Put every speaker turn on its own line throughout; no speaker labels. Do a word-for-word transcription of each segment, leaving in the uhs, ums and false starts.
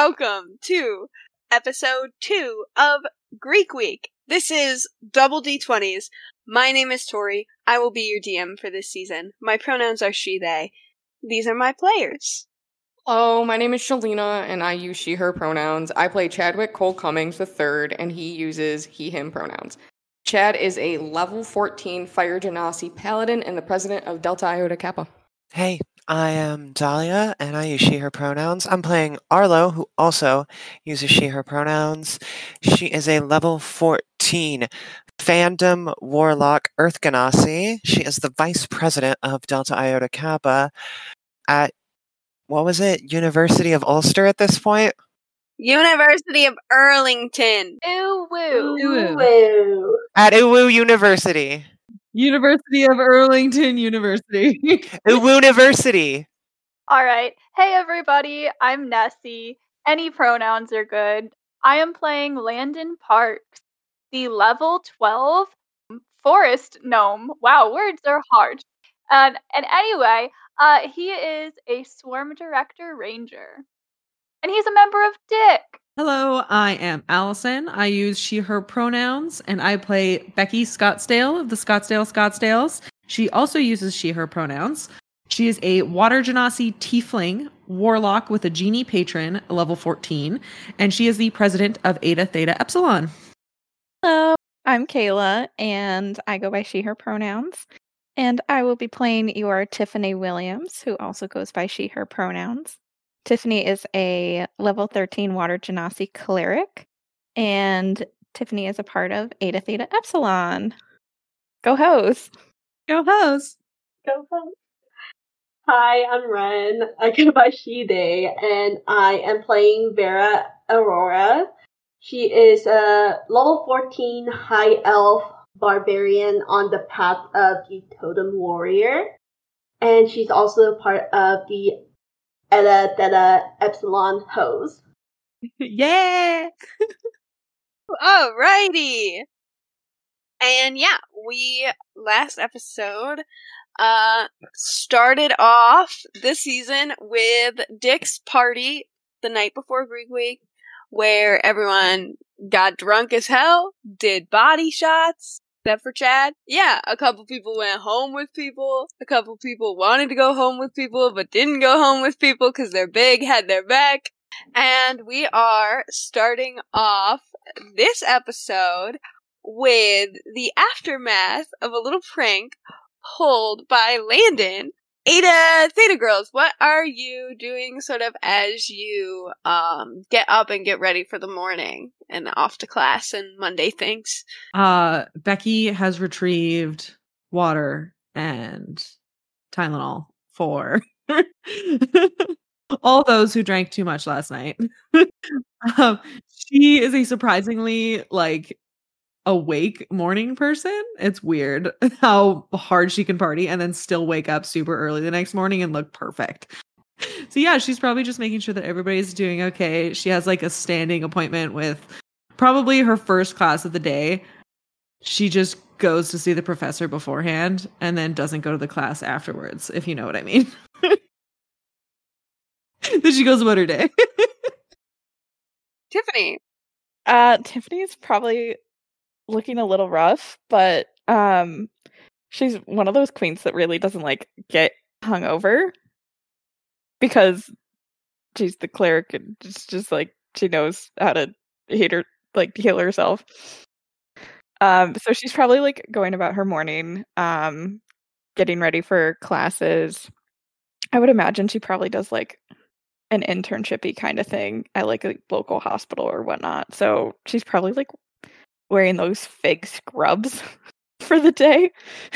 welcome to episode two of Greek Week. This is Double D twenties. My name is Tori. I will be your D M for this season. My pronouns are she, they. These are my players.
Hello, my name is Shalina, and I use she, her pronouns. I play Chadwick Cole Cummings the third, and he uses he, him pronouns. Chad is a level fourteen Fire Genasi Paladin and the president of Delta Iota Kappa.
Hey, I am Dahlia, and I use she, her pronouns. I'm playing Arlo, who also uses she, her pronouns. She is a level fourteen Fandom Warlock Earth Genasi. She is the vice president of Delta Iota Kappa at, what was it, University of Ulster at this point?
University of Arlington.
Ooh woo.
Ooh.
Woo.
At Uwu University.
University of Arlington University.
Uwu University.
All right. Hey everybody, I'm Nessie. Any pronouns are good. I am playing Landon Parks, the level twelve forest gnome. Wow, words are hard. And and anyway, uh, he is a swarm director ranger, and he's a member of Dick.
Hello, I am Allison. I use she, her pronouns, and I play Becky Scottsdale of the Scottsdale Scottsdales. She also uses she, her pronouns. She is a Water Genasi Tiefling Warlock with a Genie Patron, level fourteen, and she is the president of Eta Theta Epsilon.
Hello, I'm Kayla, and I go by she, her pronouns. And I will be playing your Tiffany Williams, who also goes by she, her pronouns. Tiffany is a level thirteen Water Genasi Cleric, and Tiffany is a part of Eta Theta Epsilon. Go Hoes!
Go Hoes!
Go Hoes! Hi, I'm Ren. I go by she, they, and I am playing Vera Aurora. She is a level fourteen High Elf Barbarian on the path of the Totem Warrior, and she's also part of the Eta Theta Epsilon Hose.
Yeah!
Alrighty! And yeah, we, last episode, uh, started off this season with Dick's party the night before Greek Week, where everyone got drunk as hell, did body shots, except for Chad. Yeah, a couple people went home with people, a couple people wanted to go home with people, but didn't go home with people because they're big, had their back. And we are starting off this episode with the aftermath of a little prank pulled by Landon. Eta Theta Girls, what are you doing sort of as you um get up and get ready for the morning and off to class and Monday things?
Uh, Becky has retrieved water and Tylenol for all those who drank too much last night. um, she is a surprisingly, like, awake morning person. It's weird how hard she can party and then still wake up super early the next morning and look perfect. So yeah, she's probably just making sure that everybody's doing okay. She has like a standing appointment with probably her first class of the day. She just goes to see the professor beforehand and then doesn't go to the class afterwards, if you know what I mean. Then she goes about her day.
Tiffany.
Uh, Tiffany's probably looking a little rough, but um, she's one of those queens that really doesn't like get hungover because she's the cleric and it's just like she knows how to heat her, like heal herself. Um, so she's probably like going about her morning, um, getting ready for classes. I would imagine she probably does like an internship-y kind of thing at like a local hospital or whatnot. So she's probably like wearing those fig scrubs for the day.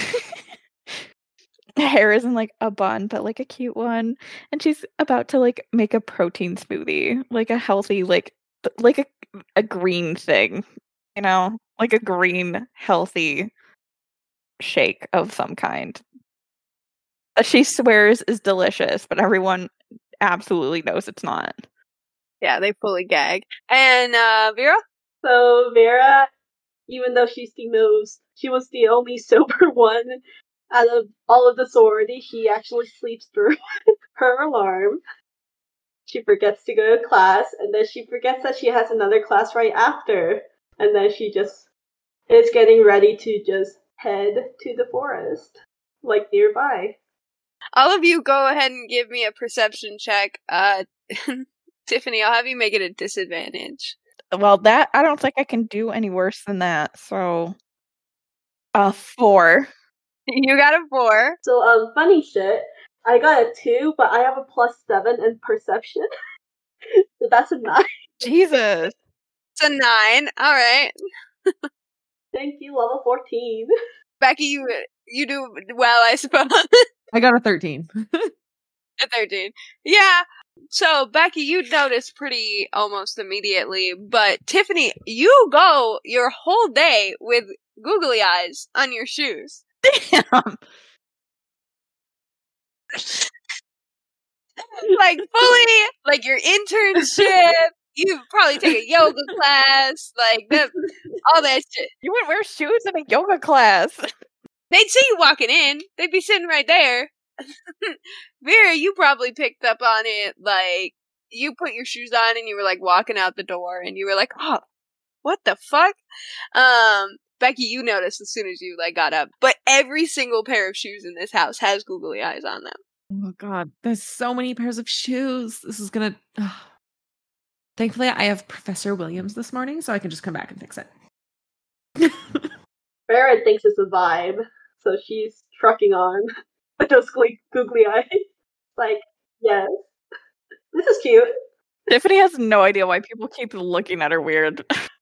Hair isn't like a bun, but like a cute one. And she's about to like make a protein smoothie, like a healthy, like th- like a a green thing, you know, like a green healthy shake of some kind that she swears is delicious, but everyone absolutely knows it's not.
Yeah, they fully gag. And uh, Vera?
So Vera, even though she's the most, she was the only sober one out of all of the sorority, she actually sleeps through her alarm. she forgets to go to class, and then she forgets that she has another class right after, and then she just is getting ready to just head to the forest, like nearby.
All of you go ahead and give me a perception check. Uh, Tiffany, I'll have you make it a disadvantage.
Well, that I don't think I can do any worse than that. So, uh, four.
You got a four.
So, um, funny shit, I got a two, but I have a plus seven in perception. So that's a nine.
Jesus.
It's a nine. All right.
Thank you, level fourteen.
Becky, you you do well, I suppose.
I got a thirteen.
A thirteen. Yeah. So, Becky, you notice pretty almost immediately, but Tiffany, you go your whole day with googly eyes on your shoes.
Damn.
Like, fully, like your internship, you probably take a yoga class, like, that, all that shit.
You would wear shoes in a yoga class.
They'd see you walking in, they'd be sitting right there. Vera, you probably picked up on it, like, you put your shoes on and you were, like, walking out the door, and you were like, oh, what the fuck? Um, Becky, you noticed as soon as you, like, got up. But every single pair of shoes in this house has googly eyes on them.
Oh god, there's so many pairs of shoes. This is gonna. Uh. Thankfully, I have Professor Williams this morning, so I can just come back and fix it.
Vera thinks it's a vibe, so she's trucking on with those googly, googly eyes. Like, yes, this is cute.
Tiffany has no idea why people keep looking at her weird.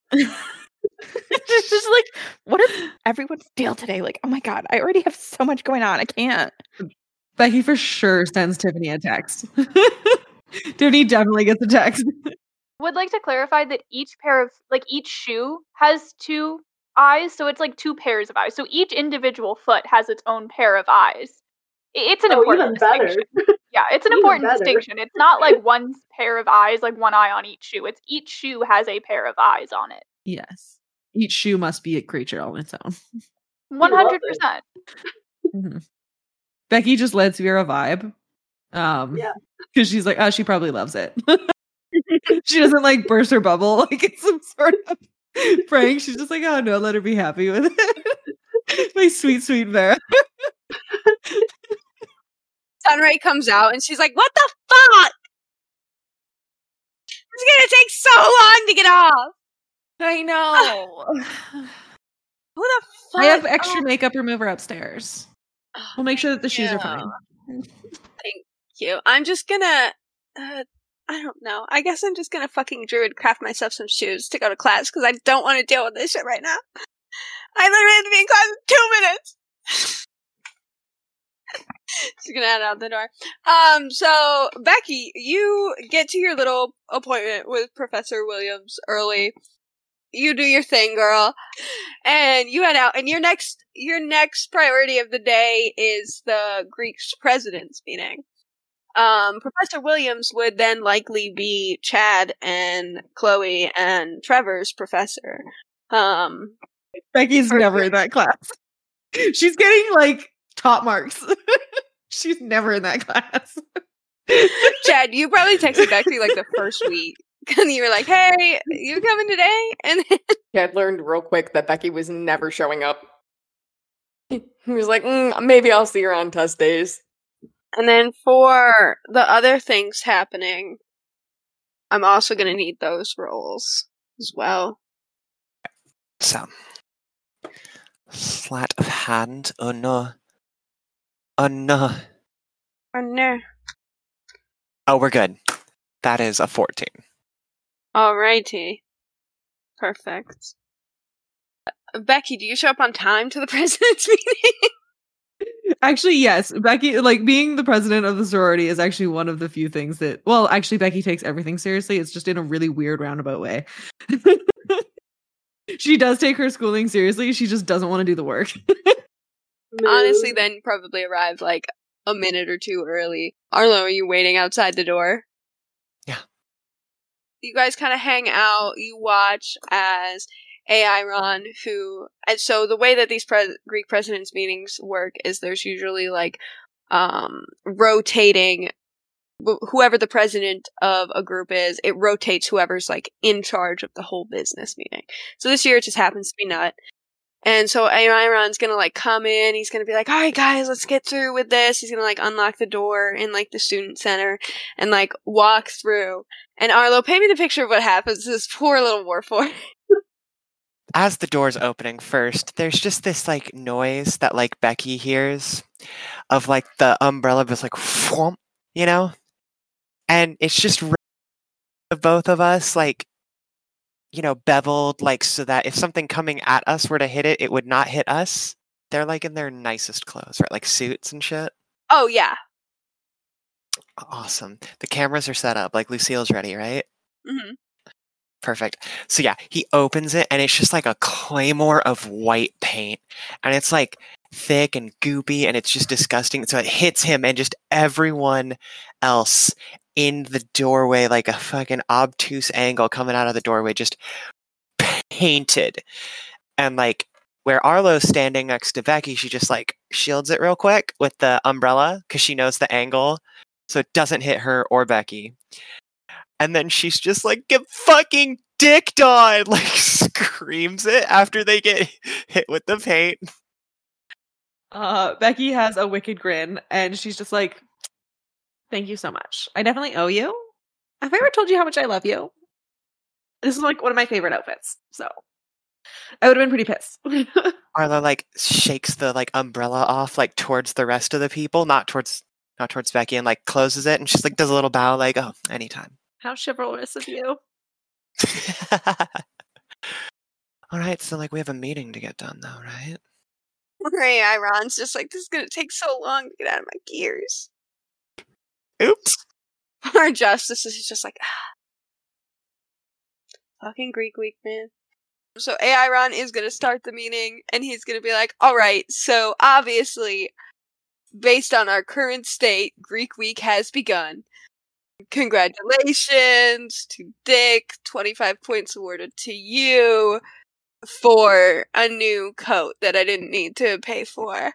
It's just like, what is everyone's deal today? Like, oh my god, I already have so much going on. I can't.
Becky for sure sends Tiffany a text. Tiffany definitely gets a text.
Would like to clarify that each pair of like each shoe has two eyes, so it's like two pairs of eyes. So each individual foot has its own pair of eyes. I- It's an
Oh,
important
even better.
distinction. Yeah, it's an
Even
important
better.
distinction. It's not like one pair of eyes, like one eye on each shoe. It's each shoe has a pair of eyes on it.
Yes. Each shoe must be a creature on its own.
One hundred percent.
Mhm. Becky just lets Vera vibe. Um,
Yeah.
Because she's like, oh, she probably loves it. She doesn't like burst her bubble like it's some sort of prank. She's just like, oh no, let her be happy with it. My sweet, sweet Vera.
Sunray comes out and she's like, what the fuck? It's gonna take so long to get off.
I know.
Who the fuck?
I have extra
Oh,
makeup remover upstairs. We'll make sure that the shoes are fine.
Thank you. I'm just gonna, uh, I don't know. I guess I'm just gonna fucking druid craft myself some shoes to go to class because I don't want to deal with this shit right now. I literally have to be in class in two minutes. She's gonna head out the door. Um, so Becky, you get to your little appointment with Professor Williams early. You do your thing, girl, and you head out. And your next, your next priority of the day is the Greek's president's meeting. Um, Professor Williams would then likely be Chad and Chloe and Trevor's professor. Um,
Becky's
For-
never in that class. She's getting like top marks. She's never in that class.
Chad, you probably texted Becky like the first week. And you were like, hey, you coming today? And then
Chad learned real quick that Becky was never showing up. He was like, mm, maybe I'll see her on test days.
And then for the other things happening, I'm also going to need those rolls as well.
So, sleight of hand. Oh no. Oh no.
Oh, no.
Oh, we're good. That is a fourteen.
Alrighty. Perfect. Uh, Becky, do you show up on time to the president's meeting?
Actually, yes. Becky, like being the president of the sorority is actually one of the few things that, well, actually, Becky takes everything seriously. It's just in a really weird roundabout way. She does take her schooling seriously. She just doesn't want to do the work.
Honestly, then you probably arrived like a minute or two early. Arlo, are you waiting outside the door?
Yeah.
You guys kind of hang out. You watch as Airon, who, and so the way that these pre- Greek presidents' meetings work is there's usually like um, rotating wh- whoever the president of a group is, it rotates whoever's like in charge of the whole business meeting. So this year it just happens to be Nut. And so Aaron's gonna like come in, he's gonna be like, alright guys, let's get through with this. He's gonna like unlock the door in like the student center and like walk through. And Arlo, paint me the picture of what happens to this poor little Warforged.
As the door's opening first, there's just this like noise that like Becky hears of like the umbrella just like whoomp, you know? And it's just right of both of us like, you know, beveled like so that if something coming at us were to hit it, it would not hit us. They're like in their nicest clothes, right? Like suits and shit.
Oh yeah.
Awesome. The cameras are set up, like Lucille's ready, right?
Mm-hmm.
Perfect. So yeah, he opens it and it's just like a claymore of white paint. And it's like thick and goopy and it's just disgusting. So it hits him and just everyone else in the doorway, like a fucking obtuse angle coming out of the doorway, just painted. And like where Arlo's standing next to Becky, she just like shields it real quick with the umbrella because she knows the angle so it doesn't hit her or Becky. And then she's just like, get fucking dicked on! Like, screams it after they get hit with the paint.
Uh, Becky has a wicked grin, and she's just like, thank you so much. I definitely owe you. Have I ever told you how much I love you? This is like one of my favorite outfits, so I would have been pretty pissed.
Arlo like shakes the like umbrella off like towards the rest of the people, not towards not towards Becky, and like closes it, and she's like does a little bow, like, oh, anytime.
How chivalrous of you.
All right, so like we have a meeting to get done though, right?
Ray Iron's just like, this is gonna take so long to get out of my gears.
Oops.
Our Justice is just like, ah. Fucking Greek week, man. So Aaron is gonna start the meeting, and he's gonna be like, alright, so obviously, based on our current state, Greek week has begun. Congratulations to Dick, twenty-five points awarded to you for a new coat that I didn't need to pay for.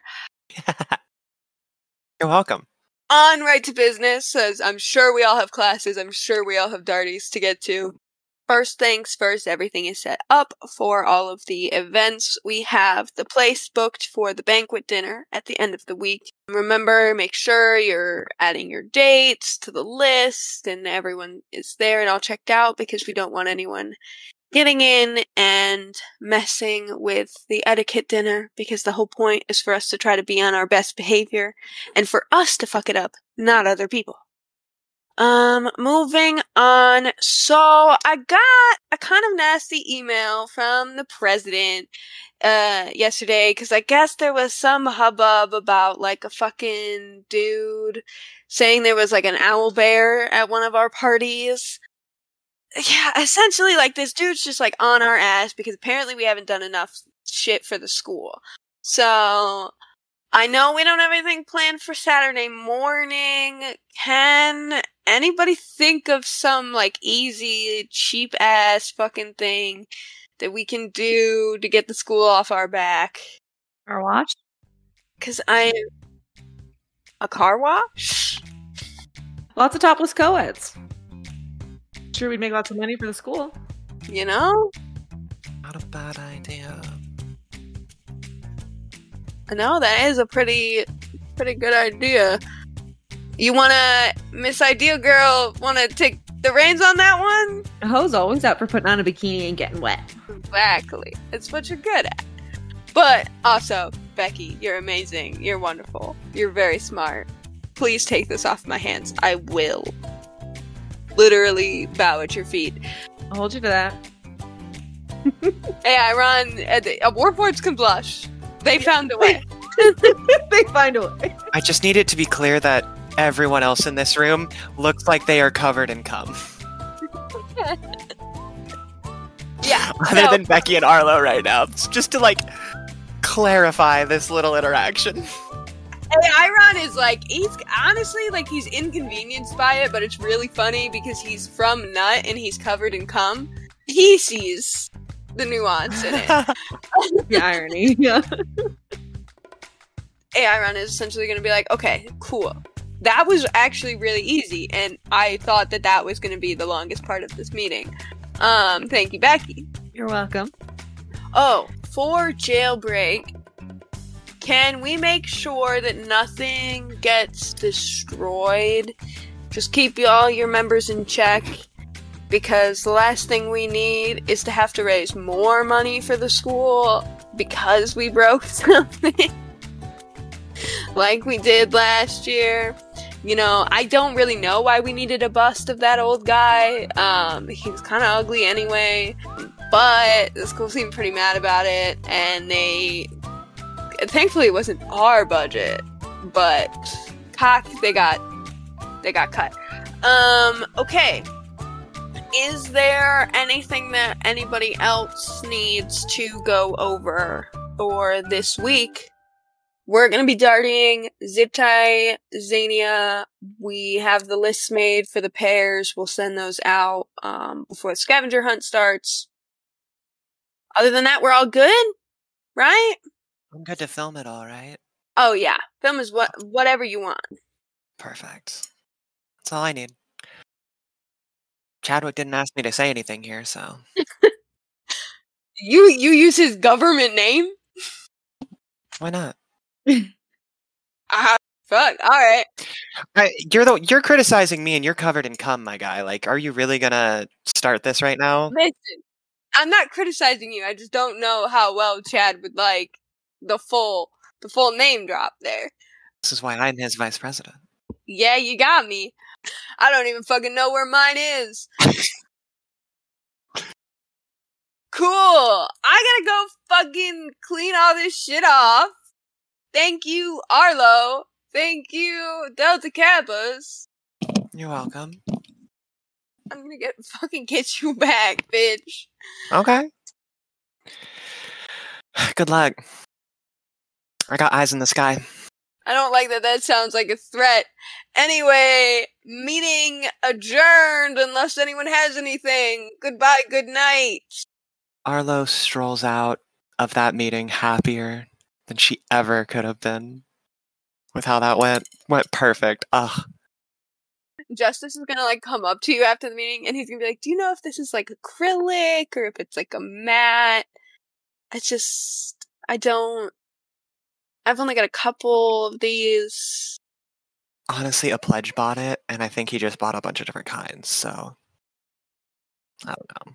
You're welcome.
On right to business, as I'm sure we all have classes, I'm sure we all have darties to get to. First things first, everything is set up for all of the events. We have the place booked for the banquet dinner at the end of the week. Remember, make sure you're adding your dates to the list and everyone is there and all checked out because we don't want anyone getting in and messing with the etiquette dinner because the whole point is for us to try to be on our best behavior and for us to fuck it up, not other people. Um, moving on. So, I got a kind of nasty email from the president, uh, yesterday, because I guess there was some hubbub about, like, a fucking dude saying there was, like, an owl bear at one of our parties. Yeah, essentially, like, this dude's just, like, on our ass, because apparently we haven't done enough shit for the school. So, I know we don't have anything planned for Saturday morning. Can anybody think of some, like, easy, cheap-ass fucking thing that we can do to get the school off our back?
Car wash?
Because I... A car wash?
Lots of topless co-eds. Sure, we'd make lots of money for the school.
You know?
Not a bad idea.
No, that is a pretty, pretty good idea. You wanna, Miss Ideal Girl, wanna take the reins on that one?
A hoe's always up for putting on a bikini and getting wet.
Exactly. It's what you're good at. But also, Becky, you're amazing. You're wonderful. You're very smart. Please take this off my hands. I will literally bow at your feet.
I'll hold you to that.
Hey, I run. Uh, Warforged can blush. They found a way.
They find a way.
I just need it to be clear that everyone else in this room looks like they are covered in cum.
Yeah.
Other
no.
than Becky and Arlo right now. It's just to, like, clarify this little interaction.
Hey, Iron is like, he's honestly, like, he's inconvenienced by it, but it's really funny because he's from Nut and he's covered in cum. He sees the nuance in it.
The irony, yeah.
Aaron is essentially going to be like, okay, cool. that was actually really easy, and I thought that that was going to be the longest part of this meeting. Um, thank you, Becky.
You're welcome.
Oh, for jailbreak, can we make sure that nothing gets destroyed? Just keep all your members in check, because the last thing we need is to have to raise more money for the school because we broke something. Like we did last year. You know, I don't really know why we needed a bust of that old guy. Um, he was kind of ugly anyway. But the school seemed pretty mad about it, and they... Thankfully, it wasn't our budget, but cock, they got... They got cut. Um, okay. Is there anything that anybody else needs to go over for this week? We're going to be darting Zip Tie, Zania. We have the lists made for the pairs. We'll send those out um, before the scavenger hunt starts. Other than that, we're all good, right?
I'm good to film it all, right?
Oh, yeah. Film is what whatever you want.
Perfect. That's all I need. Chadwick didn't ask me to say anything here, so...
You you use his government name?
Why not?
Ah, fuck. All right.
I, you're the you're criticizing me, and you're covered in cum, my guy. Like, are you really gonna start this right now?
Listen, I'm not criticizing you. I just don't know how well Chad would like the full the full name drop there.
This is why I'm his vice president.
Yeah, you got me. I don't even fucking know where mine is. Cool. I gotta go fucking clean all this shit off. Thank you, Arlo. Thank you, Delta Kappas.
You're welcome.
I'm gonna get fucking get you back, bitch.
Okay. Good luck. I got eyes in the sky.
I don't like that that sounds like a threat. Anyway, meeting adjourned unless anyone has anything. Goodbye, good night.
Arlo strolls out of that meeting happier than she ever could have been with how that went. Went perfect. Ugh.
Justice is gonna like come up to you after the meeting and he's gonna be like, do you know if this is like acrylic or if it's like a matte? It's just, I don't, I've only got a couple of these.
Honestly, a pledge bought it, and I think he just bought a bunch of different kinds, so I don't know.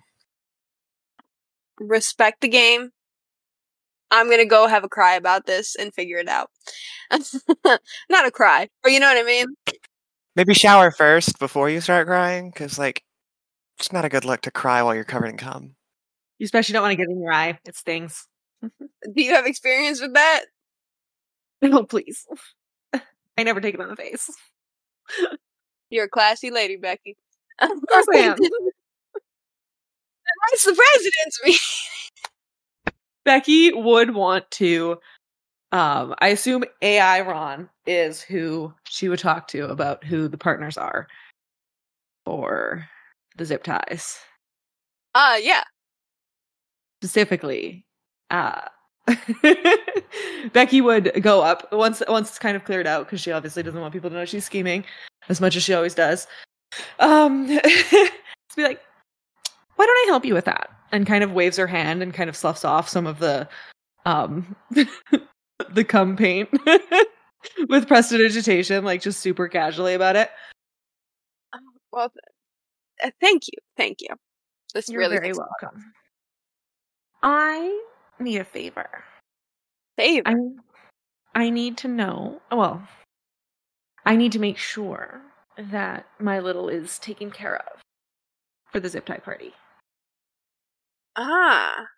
Respect the game. I'm gonna go have a cry about this and figure it out. Not a cry, but you know what I mean?
Maybe shower first before you start crying, because, like, it's not a good look to cry while you're covered in cum.
You especially don't want to get in your eye. It stings.
Do you have experience with that?
No, please. I never take it on the face.
You're a classy lady, Becky.
Of course I am.
That's the president's meeting.
Becky would want to, um, I assume A I Ron is who she would talk to about who the partners are for the zip ties.
Uh, yeah.
Specifically, uh, Becky would go up once once it's kind of cleared out because she obviously doesn't want people to know she's scheming as much as she always does. Um, just be like, why don't I help you with that? And kind of waves her hand and kind of sloughs off some of the um the cum paint with prestidigitation, like just super casually about it.
Oh, well, uh, thank you, thank you. This
You're
really
very welcome. I need a favor.
favor.
I I need to know. Well, I need to make sure that my little is taken care of for the zip tie party.
Ah,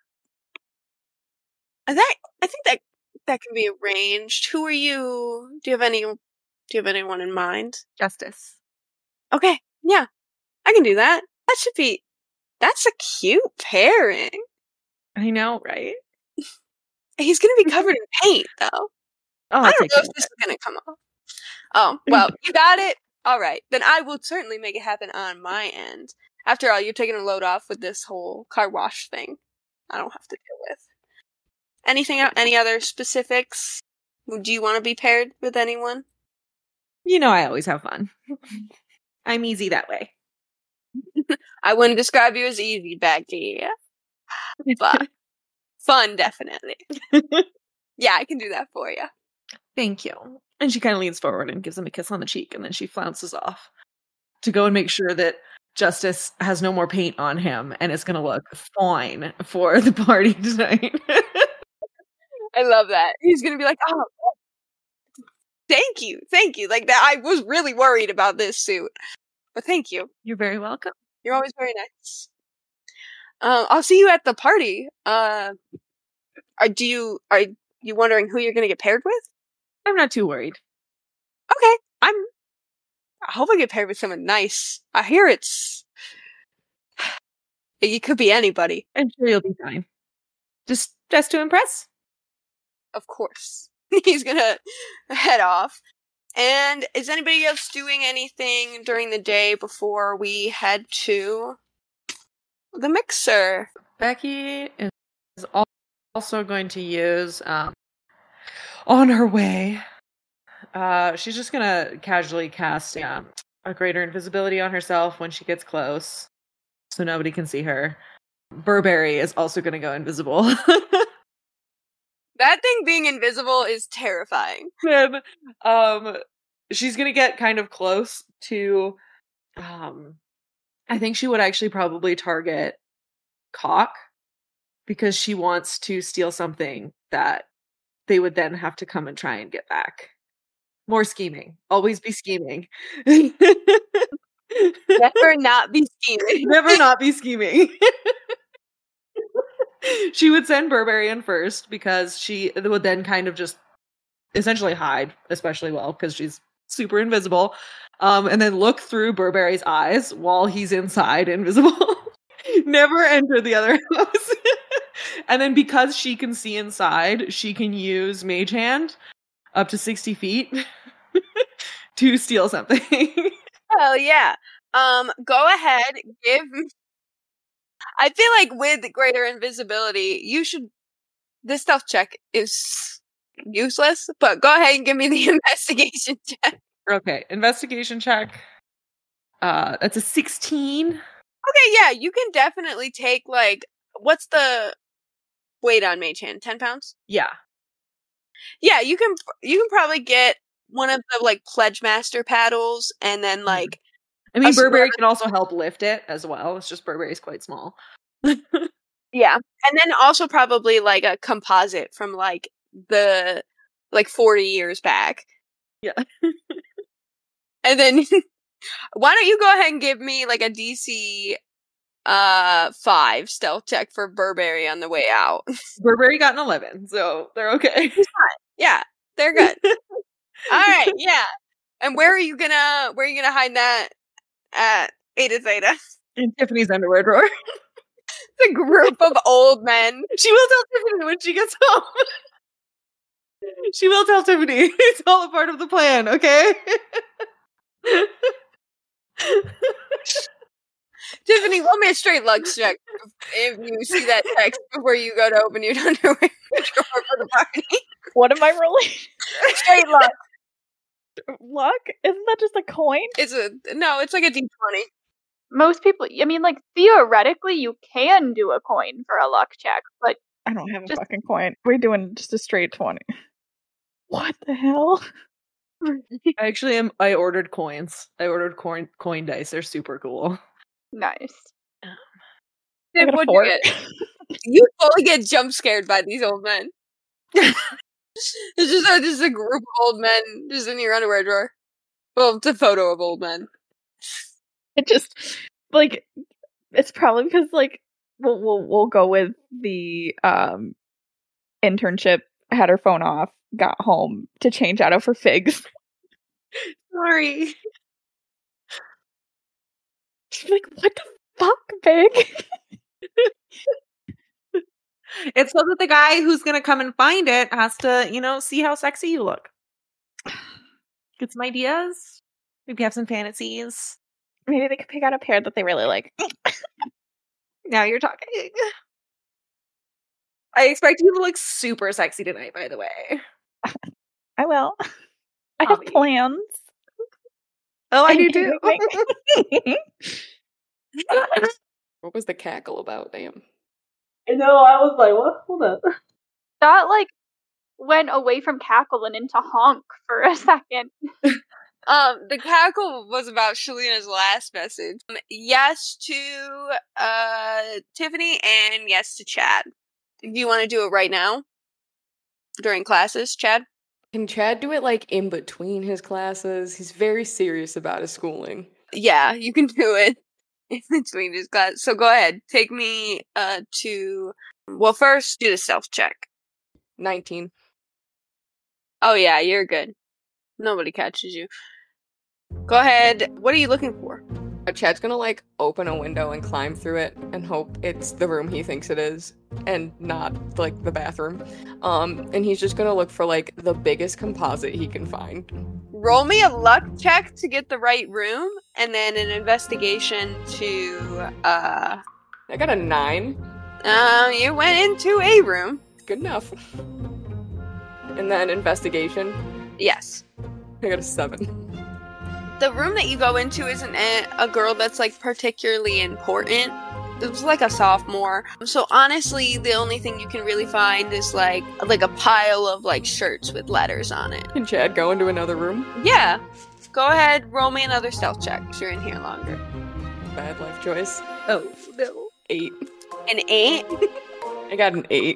I think I think that that can be arranged. Who are you? Do you have any? Do you have anyone in mind?
Justice.
Okay, yeah, I can do that. That should be. That's a cute pairing.
I know, right?
He's gonna be covered in paint, though.
Oh,
I
I'll
don't
take
know
care
if this is gonna come off. Oh, well, you got it. All right, then I will certainly make it happen on my end. After all, you're taking a load off with this whole car wash thing. I don't have to deal with anything. el- Any other specifics? Do you want to be paired with anyone?
You know I always have fun. I'm easy that way.
I wouldn't describe you as easy, Becky. But fun, definitely. Yeah, I can do that for you.
Thank you. And she kind of leans forward and gives him a kiss on the cheek, and then she flounces off to go and make sure that Justice has no more paint on him and it's going to look fine for the party tonight.
I love that. He's going to be like, oh, thank you. Thank you. Like that. I was really worried about this suit, but thank you.
You're very welcome.
You're always very nice. Um, I'll see you at the party. Uh, are do you are you wondering who you're going to get paired with?
I'm not too worried.
Okay, I'm. I hope I get paired with someone nice. I hear it's. It could be anybody.
I'm sure you'll be fine. Just, just to impress.
Of course, he's gonna head off. And is anybody else doing anything during the day before we head to the mixer?
Becky is also going to use, um, on her way, uh, she's just going to casually cast um, a greater invisibility on herself when she gets close, so nobody can see her. Burberry is also going to go invisible.
That thing being invisible is terrifying.
Then, um, she's gonna get kind of close to, um, I think she would actually probably target Cock, because she wants to steal something that they would then have to come and try and get back. More scheming. Always be scheming.
Never not be scheming.
Never not be scheming. She would send Burberry in first because she would then kind of just essentially hide, especially well, because she's super invisible, um, and then look through Burberry's eyes while he's inside invisible. Never enter the other house. And then because she can see inside, she can use Mage Hand up to sixty feet to steal something.
Hell yeah. Um, go ahead, give... I feel like with greater invisibility, you should... This stealth check is useless, but go ahead and give me the investigation check.
Okay, investigation check. Uh, that's a sixteen.
Okay, yeah, you can definitely take, like... What's the weight on Mage Hand? ten pounds?
Yeah.
Yeah, you can you can probably get one of the, like, Pledge Master paddles, and then, like...
I mean, Burberry
smart...
can also help lift it as well. It's just Burberry's quite small.
Yeah. And then also probably, like, a composite from, like, the, like, forty years back.
Yeah.
And then, why don't you go ahead and give me, like, a D C uh, five stealth check for Burberry on the way out.
Burberry got an eleven, so they're okay.
Yeah, they're good. Alright, yeah. And where are you gonna, where are you gonna hide that at Eta Zeta?
In Tiffany's underwear drawer.
It's a group of old men.
She will tell Tiffany when she gets home. She will tell Tiffany. It's all a part of the plan, okay?
Tiffany, roll me a straight luck check if you see that text before you go to open your underwear drawer for the party.
What am I rolling?
Straight luck.
Luck? Isn't that just a coin?
It's a no. It's like a D twenty.
Most people, I mean, like, theoretically, you can do a coin for a luck check, but
I don't have a
Just-
fucking coin. We're doing just a straight twenty. What the hell?
I actually am. I ordered coins. I ordered coin coin dice. They're super cool.
nice.
I
Tiff,
got a
what'd
four.
you get? You fully get jump scared by these old men. It's just a, just a group of old men just in your underwear drawer. Well, it's a photo of old men.
It just like it's probably because like we'll we'll we'll go with the um internship, had her phone off, got home to change out of her figs.
Sorry.
She's like, what the fuck, Big?
It's so that the guy who's gonna come and find it has to, you know, see how sexy you look. Get some ideas. Maybe have some fantasies.
Maybe they could pick out a pair that they really like.
Now you're talking. I expect you to look super sexy tonight, by the way.
I will. I
I'll
have
be-
plans.
Oh, I do too.
What was the cackle about? Damn.
I know, I was like, what? Hold up.
That, like, went away from cackle and into honk for a second.
Um, the cackle was about Shalina's last message. Um, yes to uh Tiffany and yes to Chad. Do you want to do it right now? During classes, Chad?
Can Chad do it like in between his classes? He's very serious about his schooling.
Yeah, you can do it in between his class. So go ahead. Take me uh to well first do the stealth check.
nineteen.
Oh yeah, you're good. Nobody catches you. Go ahead. What are you looking for?
Uh, Chad's gonna like open a window and climb through it and hope it's the room he thinks it is and not like the bathroom. Um, and he's just gonna look for like the biggest composite he can find.
Roll me a luck check to get the right room, and then an investigation to, uh...
I got a nine.
Uh, you went into a room.
Good enough. And then investigation.
Yes.
I got a seven.
The room that you go into isn't a, a girl that's, like, particularly important. It was like a sophomore. So honestly, the only thing you can really find is, like, like a pile of, like, shirts with letters on it.
Can Chad go into another room?
Yeah. Go ahead, roll me another stealth check, because you're in here longer.
Bad life choice.
Oh, no.
Eight.
An eight?
I got an eight.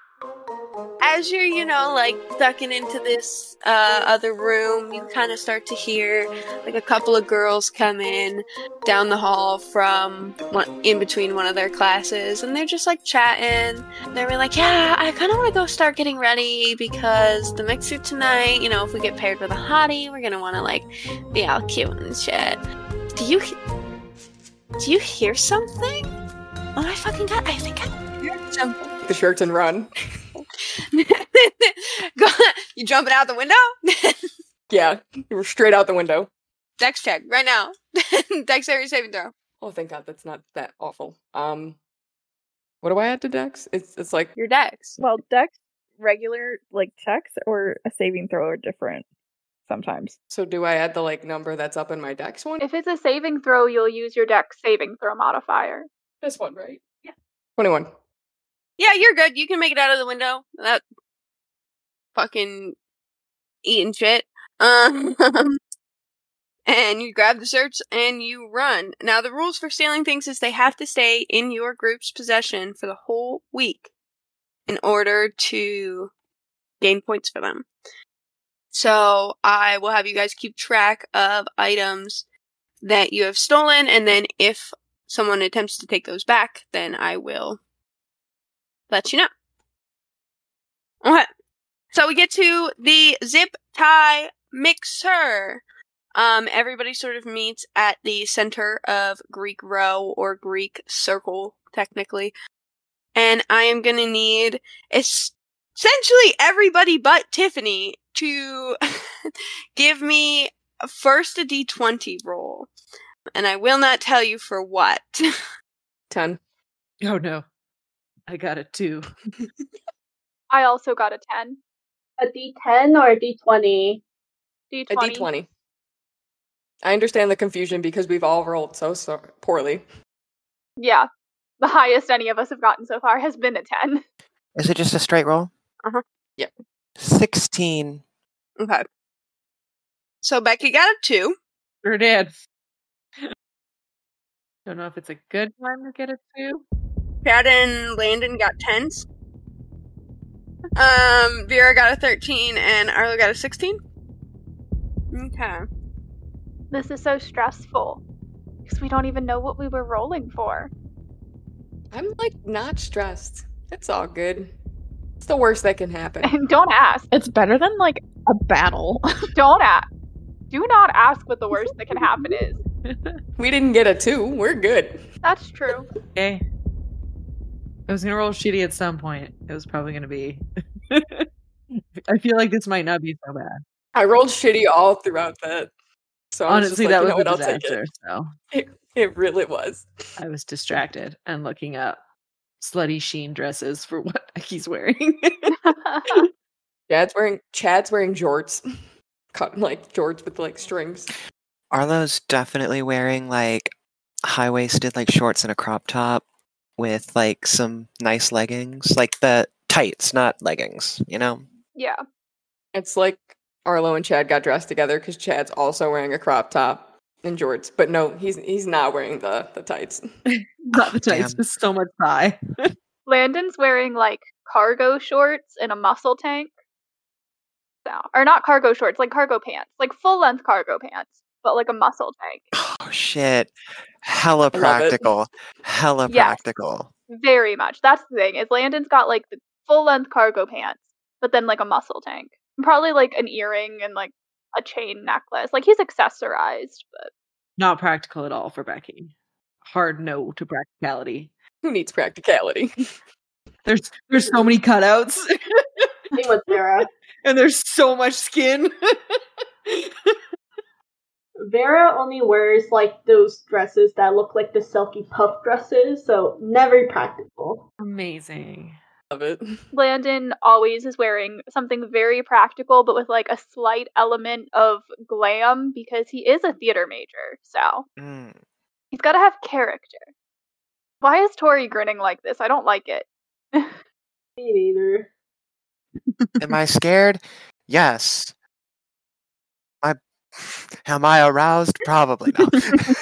As you're, you know, like, ducking into this uh, other room, you kind of start to hear, like, a couple of girls come in down the hall from one, in between one of their classes, and they're just, like, chatting. They're like, yeah, I kind of want to go start getting ready because the mixer tonight, you know, if we get paired with a hottie, we're going to want to, like, be all cute and shit. Do you... Do you hear something? Oh my fucking god, I think I heard something.
Take the shirts and run.
Go, you jumping out the window?
Yeah, you were straight out the window.
Dex check right now. Dexterity saving throw.
Oh, thank God, that's not that awful. Um, what do I add to Dex? It's it's like
Your Dex.
Well, Dex regular like checks or a saving throw are different sometimes.
so. Do I add the like number that's up in my Dex one?
If it's a saving throw, you'll use your dex saving throw modifier.
This one, right? Yeah. Twenty-one.
Yeah, you're good. You can make it out of the window. That fucking eating shit. Um, and you grab the shirts and you run. Now, the rules for stealing things is they have to stay in your group's possession for the whole week in order to gain points for them. So I will have you guys keep track of items that you have stolen, and then if someone attempts to take those back, then I will let you know. Okay. So we get to the zip tie mixer. Um, everybody sort of meets at the center of Greek row or Greek circle, technically. And I am gonna need es- essentially everybody but Tiffany to give me first a d twenty roll. And I will not tell you for what.
Ten.
Oh no. I got a two.
I also got a ten.
A D ten or a D twenty?
D
A
twenty.
D twenty. I understand the confusion because we've all rolled so, so poorly.
Yeah. The highest any of us have gotten so far has been a ten.
Is it just a straight roll?
Uh-huh.
Yep.
sixteen.
Okay. So Becky got a two.
Sure did. Don't know if it's a good time to get a two.
Chad and Landon got tens. Um, Vera got a thirteen and Arlo got a sixteen. Okay.
This is so stressful. Because we don't even know what we were rolling for.
I'm like not stressed. It's all good. It's the worst that can happen.
And don't ask.
It's better than like a battle.
Don't ask. Do not ask what the worst that can happen is.
We didn't get a two. We're good.
That's true.
Okay. I was gonna roll shitty at some point. It was probably gonna be. I feel like this might not be so bad.
I rolled shitty all throughout that. So I was
Honestly,
just like,
that
you know
was
what,
a
I'll take
disaster.
it.
So
it. It really was.
I was distracted and looking up slutty sheen dresses for what he's wearing.
Chad's wearing Chad's wearing jorts. Cut like jorts with like strings.
Arlo's definitely wearing like high-waisted like shorts and a crop top with like some nice leggings, like the tights, not leggings, you know?
Yeah.
It's like Arlo and Chad got dressed together because Chad's also wearing a crop top and jorts. But no, he's he's not wearing the, the tights.
Not the tights,
Damn.
just so much thigh.
Landon's wearing like cargo shorts and a muscle tank. So, or not cargo shorts, like cargo pants, like full length cargo pants, but like a muscle tank.
Oh shit. Hella
it.
practical. Hella
Yes.
practical.
Very much. That's the thing. Is Landon's got like the full length cargo pants, but then like a muscle tank. And probably like an earring and like a chain necklace. Like he's accessorized, but
Not practical at all for Becky. Hard no to practicality.
Who needs practicality?
There's there's so many cutouts.
Same with Vera.
And there's so much skin.
Vera only wears like those dresses that look like the silky puff dresses, so never practical.
Amazing.
Love it.
Landon always is wearing something very practical, but with like a slight element of glam because he is a theater major. So
Mm.
he's got to have character. Why is Tori grinning like this? I don't like it.
Me neither.
Am I scared? Yes. I, am I aroused? Probably not.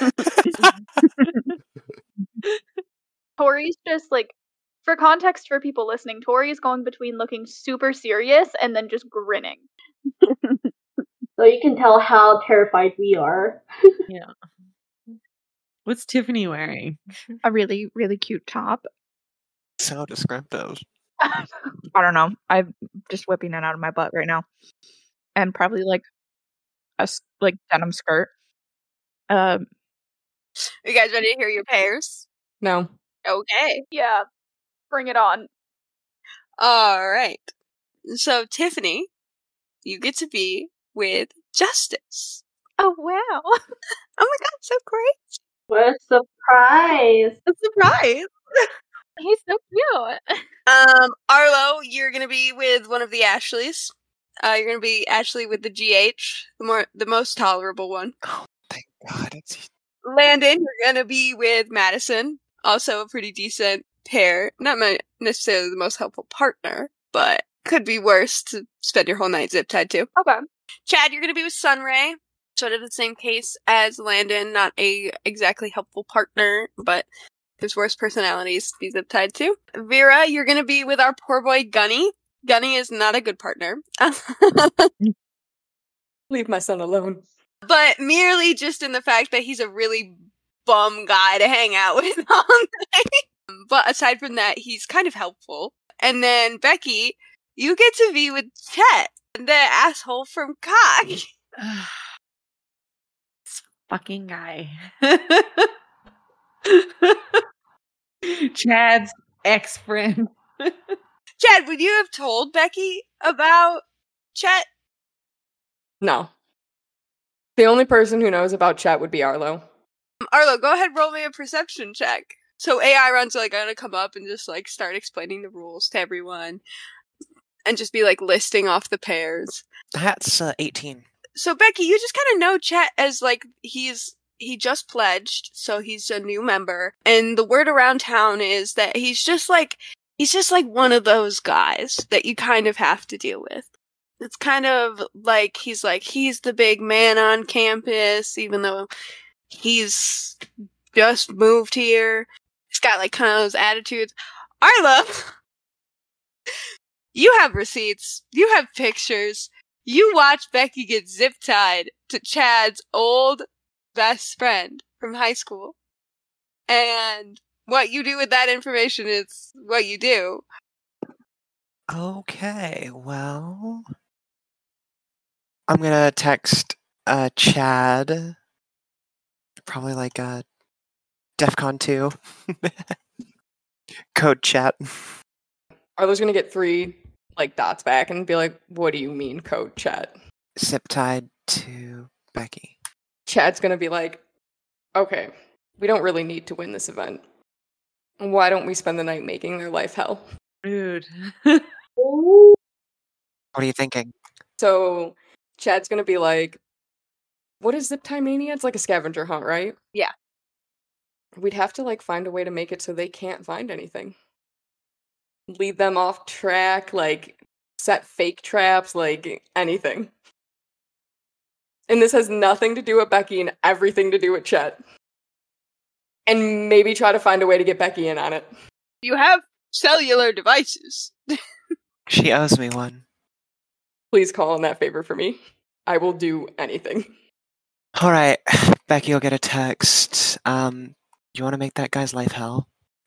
Tori's just like, for context for people listening, Tori's going between looking super serious and then just grinning.
So you can tell how terrified we are.
Yeah. What's Tiffany wearing?
A really, really cute top.
So descriptive.
I don't know. I'm just whipping it out of my butt right now. And probably like a s- like denim skirt. Um,
Are you guys ready to hear your pairs?
No.
Okay.
Yeah, bring it on.
All right. So, Tiffany, you get to be with Justice.
oh wow.
Oh my god, so great.
What a surprise!
A surprise. He's so cute.
Um, Arlo, you're gonna be with one of the Ashleys. Uh, you're gonna be Ashley with the G H, the more, the most tolerable one.
Oh, thank God. It's
Landon, you're gonna be with Madison, also a pretty decent pair. Not my, necessarily the most helpful partner, but could be worse to spend your whole night zip tied to.
Okay.
Chad, you're gonna be with Sunray. Sort of the same case as Landon, not a exactly helpful partner, but there's worse personalities to be zip tied to. Vera, you're gonna be with our poor boy Gunny. Gunny is not a good partner.
Leave my son alone.
But merely just in the fact that he's a really bum guy to hang out with all night. But aside from that, he's kind of helpful. And then Becky, you get to be with Chet, the asshole from Cock.
This fucking guy. Chad's ex-friend.
Chad, would you have told Becky about Chet?
No. The only person who knows about Chat would be Arlo.
Um, Arlo, go ahead, roll me a perception check. So A I runs like gonna come up and just like start explaining the rules to everyone, and just be like listing off the pairs.
That's uh, eighteen.
So Becky, you just kind of know Chet as like he's he just pledged, so he's a new member, and the word around town is that he's just like he's just like one of those guys that you kind of have to deal with. It's kind of like he's like he's the big man on campus, even though he's just moved here. He's got like kind of those attitudes. Arlo, you have receipts, you have pictures. You watch Becky get zip-tied to Chad's old best friend from high school. And what you do with that information is what you do.
Okay, well, I'm gonna text uh Chad, probably like uh DEFCON two code chat.
Arlo's gonna get three like dots back and be like, "What do you mean, code Chat?"
Zip tied to Becky.
Chad's gonna be like, "Okay, we don't really need to win this event. Why don't we spend the night making their life hell?"
Dude.
Ooh.
What are you thinking?
So Chad's gonna be like, What is Zip Tie Mania? It's like a scavenger hunt, right?
Yeah.
We'd have to, like, find a way to make it so they can't find anything. Lead them off track, like, set fake traps, like, anything. And this has nothing to do with Becky and everything to do with Chet. And maybe try to find a way to get Becky in on it.
You have cellular devices.
She owes me one.
Please call in that favor for me. I will do anything.
All right, Becky will get a text. Um, you want to make that guy's life hell?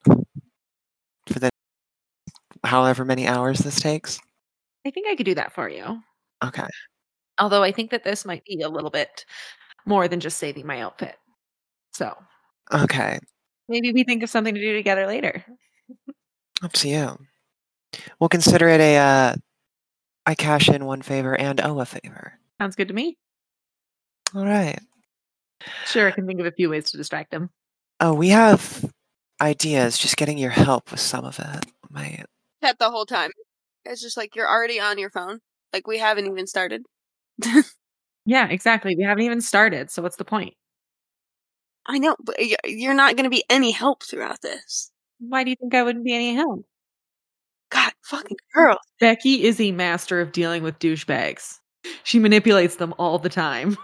For the however many hours this takes?
I think I could do that for you.
Okay.
Although I think that this might be a little bit more than just saving my outfit. So
Okay.
maybe we think of something to do together later.
Up to you. We'll consider it a, uh, I cash in one favor and owe a favor.
Sounds good to me.
All right.
Sure, I can think of a few ways to distract him.
Oh, we have ideas. Just getting your help with some of it might.
Chat the whole time. It's just like you're already on your phone. Like we haven't even started.
Yeah, exactly. We haven't even started, so what's the point?
I know, but y- you're not going to be any help throughout this.
Why do you think I wouldn't be any help?
God, fucking girl.
Becky is a master of dealing with douchebags. She manipulates them all the time.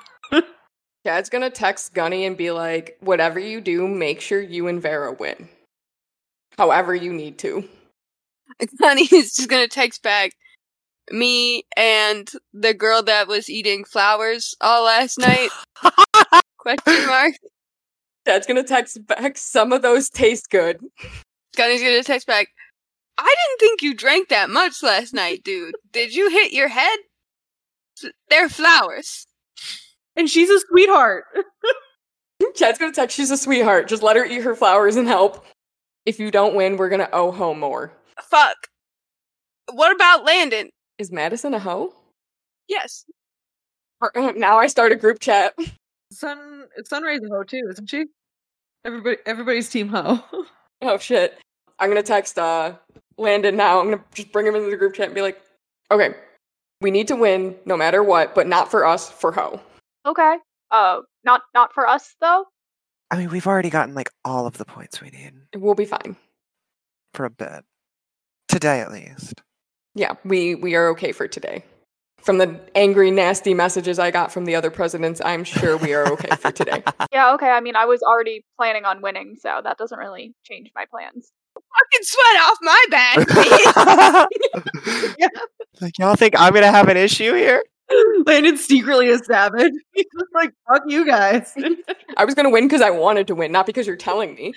Dad's gonna text Gunny and be like, whatever you do, make sure you and Vera win. However you need to.
Honey is just going to text back me and the girl that was eating flowers all last night. Question mark.
Dad's gonna text back, some of those taste good.
Gunny's going to text back, I didn't think you drank that much last night, dude. Did you hit your head? They're flowers.
And she's a sweetheart.
Chad's gonna text, she's a sweetheart. Just let her eat her flowers and help. If you don't win, we're gonna owe Ho more.
Fuck. What about Landon?
Is Madison a hoe?
Yes.
Or, uh, now I start a group chat.
Sun Sunray's a hoe too, isn't she? Everybody everybody's team hoe.
Oh shit. I'm gonna text uh Landon now. I'm gonna just bring him into the group chat and be like, okay, we need to win no matter what, but not for us, for Ho.
Okay. Uh, not not for us though.
I mean, we've already gotten like all of the points we need
We'll be fine.
for a bit. Today, at least.
Yeah, we, we are okay for today. From the angry, nasty messages I got from the other presidents, I'm sure we are okay for today.
Yeah. Okay. I mean, I was already planning on winning, so that doesn't really change my plans.
Fucking sweat off my back, bitch.
Like, y'all think I'm gonna have an issue here?
Landon's secretly a savage. He's just like, fuck you guys.
I was gonna win because I wanted to win, not because you're telling me.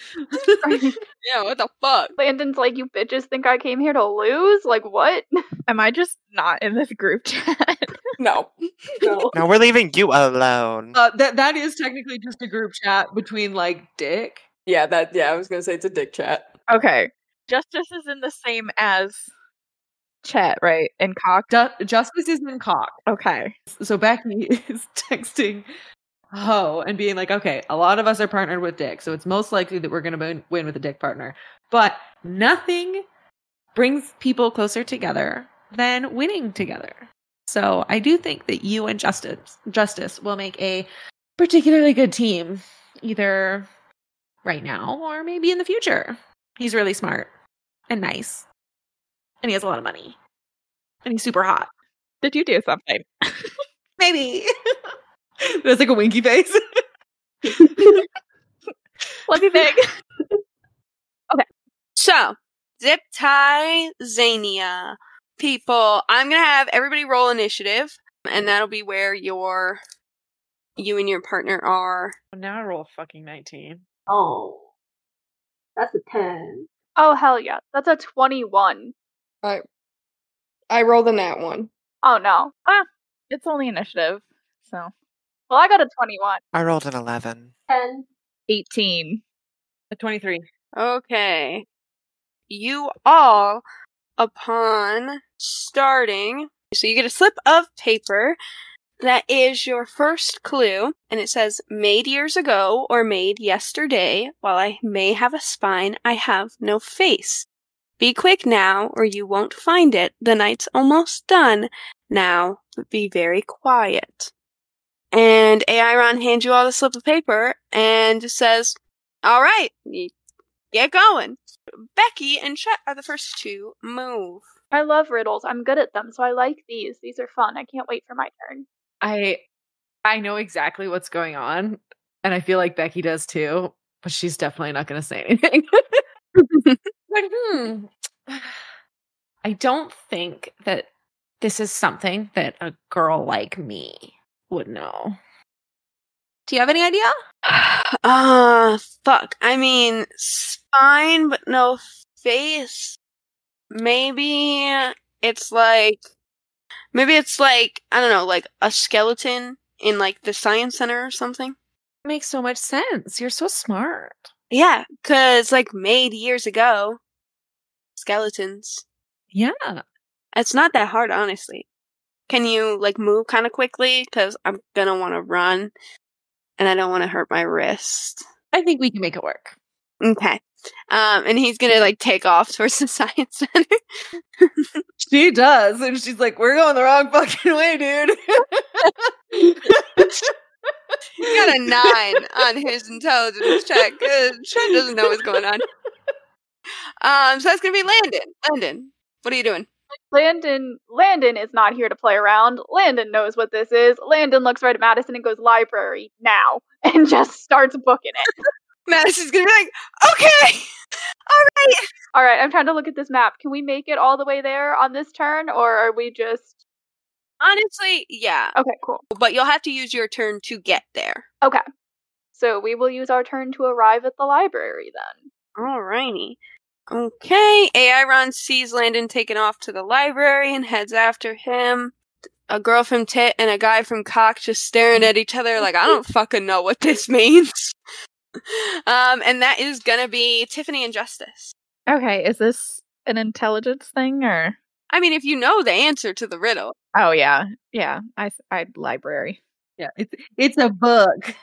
Yeah, what the fuck?
Landon's like, you bitches think I came here to lose? Like, what?
Am I just not in this group chat?
No.
No.
No, we're leaving you alone.
Uh, that that is technically just a group chat between like Dick.
Yeah, that yeah, I was gonna say it's a dick chat.
Okay. Justice is in the same as chat, right? And cock.
Ju- Justice is in cock.
Okay.
So Becky is texting Ho and being like, okay, a lot of us are partnered with Dick, so it's most likely that we're going to win with a Dick partner. But nothing brings people closer together than winning together. So I do think that you and Justice Justice will make a particularly good team, either right now or maybe in the future. He's really smart and nice. And he has a lot of money. And he's super hot.
Did you do something?
Maybe. There's like a winky face.
Love you, big.
So, Zip Tie Zania. People, I'm gonna have everybody roll initiative, and that'll be where your you and your partner are.
Now I roll a fucking nineteen.
Oh. That's a ten.
Oh hell yeah, that's a twenty-one.
I I rolled in that one.
Oh no.
It's only initiative, so
Well, I got a twenty-one.
I rolled an eleven.
Ten.
eighteen.
A twenty-three.
Okay. You all, upon starting, so you get a slip of paper that is your first clue, and it says, made years ago or made yesterday. While I may have a spine, I have no face. Be quick now, or you won't find it. The night's almost done now, but be very quiet. And Aaron hands you all the slip of paper and just says, all right, get going. Becky and Chet are the first to move.
I love riddles. I'm good at them, so I like these. These are fun. I can't wait for my turn.
I I know exactly what's going on, and I feel like Becky does too, but she's definitely not going to say anything.
Like, hmm. I don't think that this is something that a girl like me would know. Do you have any idea?
Uh, fuck. I mean, spine, but no face. Maybe it's like, maybe it's like, I don't know, like a skeleton in like the science center or something.
Makes so much sense. You're so smart.
Yeah, cause like made years ago, skeletons.
Yeah.
It's not that hard, honestly. Can you like move kind of quickly? Cause I'm gonna want to run, and I don't want to hurt my wrist.
I think we can make it work.
Okay. Um, and he's gonna like take off towards the science center.
She does, and she's like, "We're going the wrong fucking way, dude."
He got a nine on his intelligence check. Uh, Chet doesn't know what's going on. Um, so that's gonna be Landon. Landon, what are you doing?
Landon Landon is not here to play around. Landon knows what this is. Landon looks right at Madison and goes, library, now, and just starts booking it.
Madison's gonna be like, okay, all right.
All right, I'm trying to look at this map. Can we make it all the way there on this turn, or are we just...
Honestly, yeah.
Okay, cool.
But you'll have to use your turn to get there.
Okay. So we will use our turn to arrive at the library then.
Alrighty. Okay, Aaron sees Landon taking off to the library and heads after him. A girl from Tit and a guy from Cock just staring at each other like, I don't fucking know what this means. um, and that is gonna be Tiffany and Justice.
Okay, is this an intelligence thing or?
I mean, if you know the answer to the riddle.
Oh yeah, yeah. I I library.
Yeah, it's it's a book.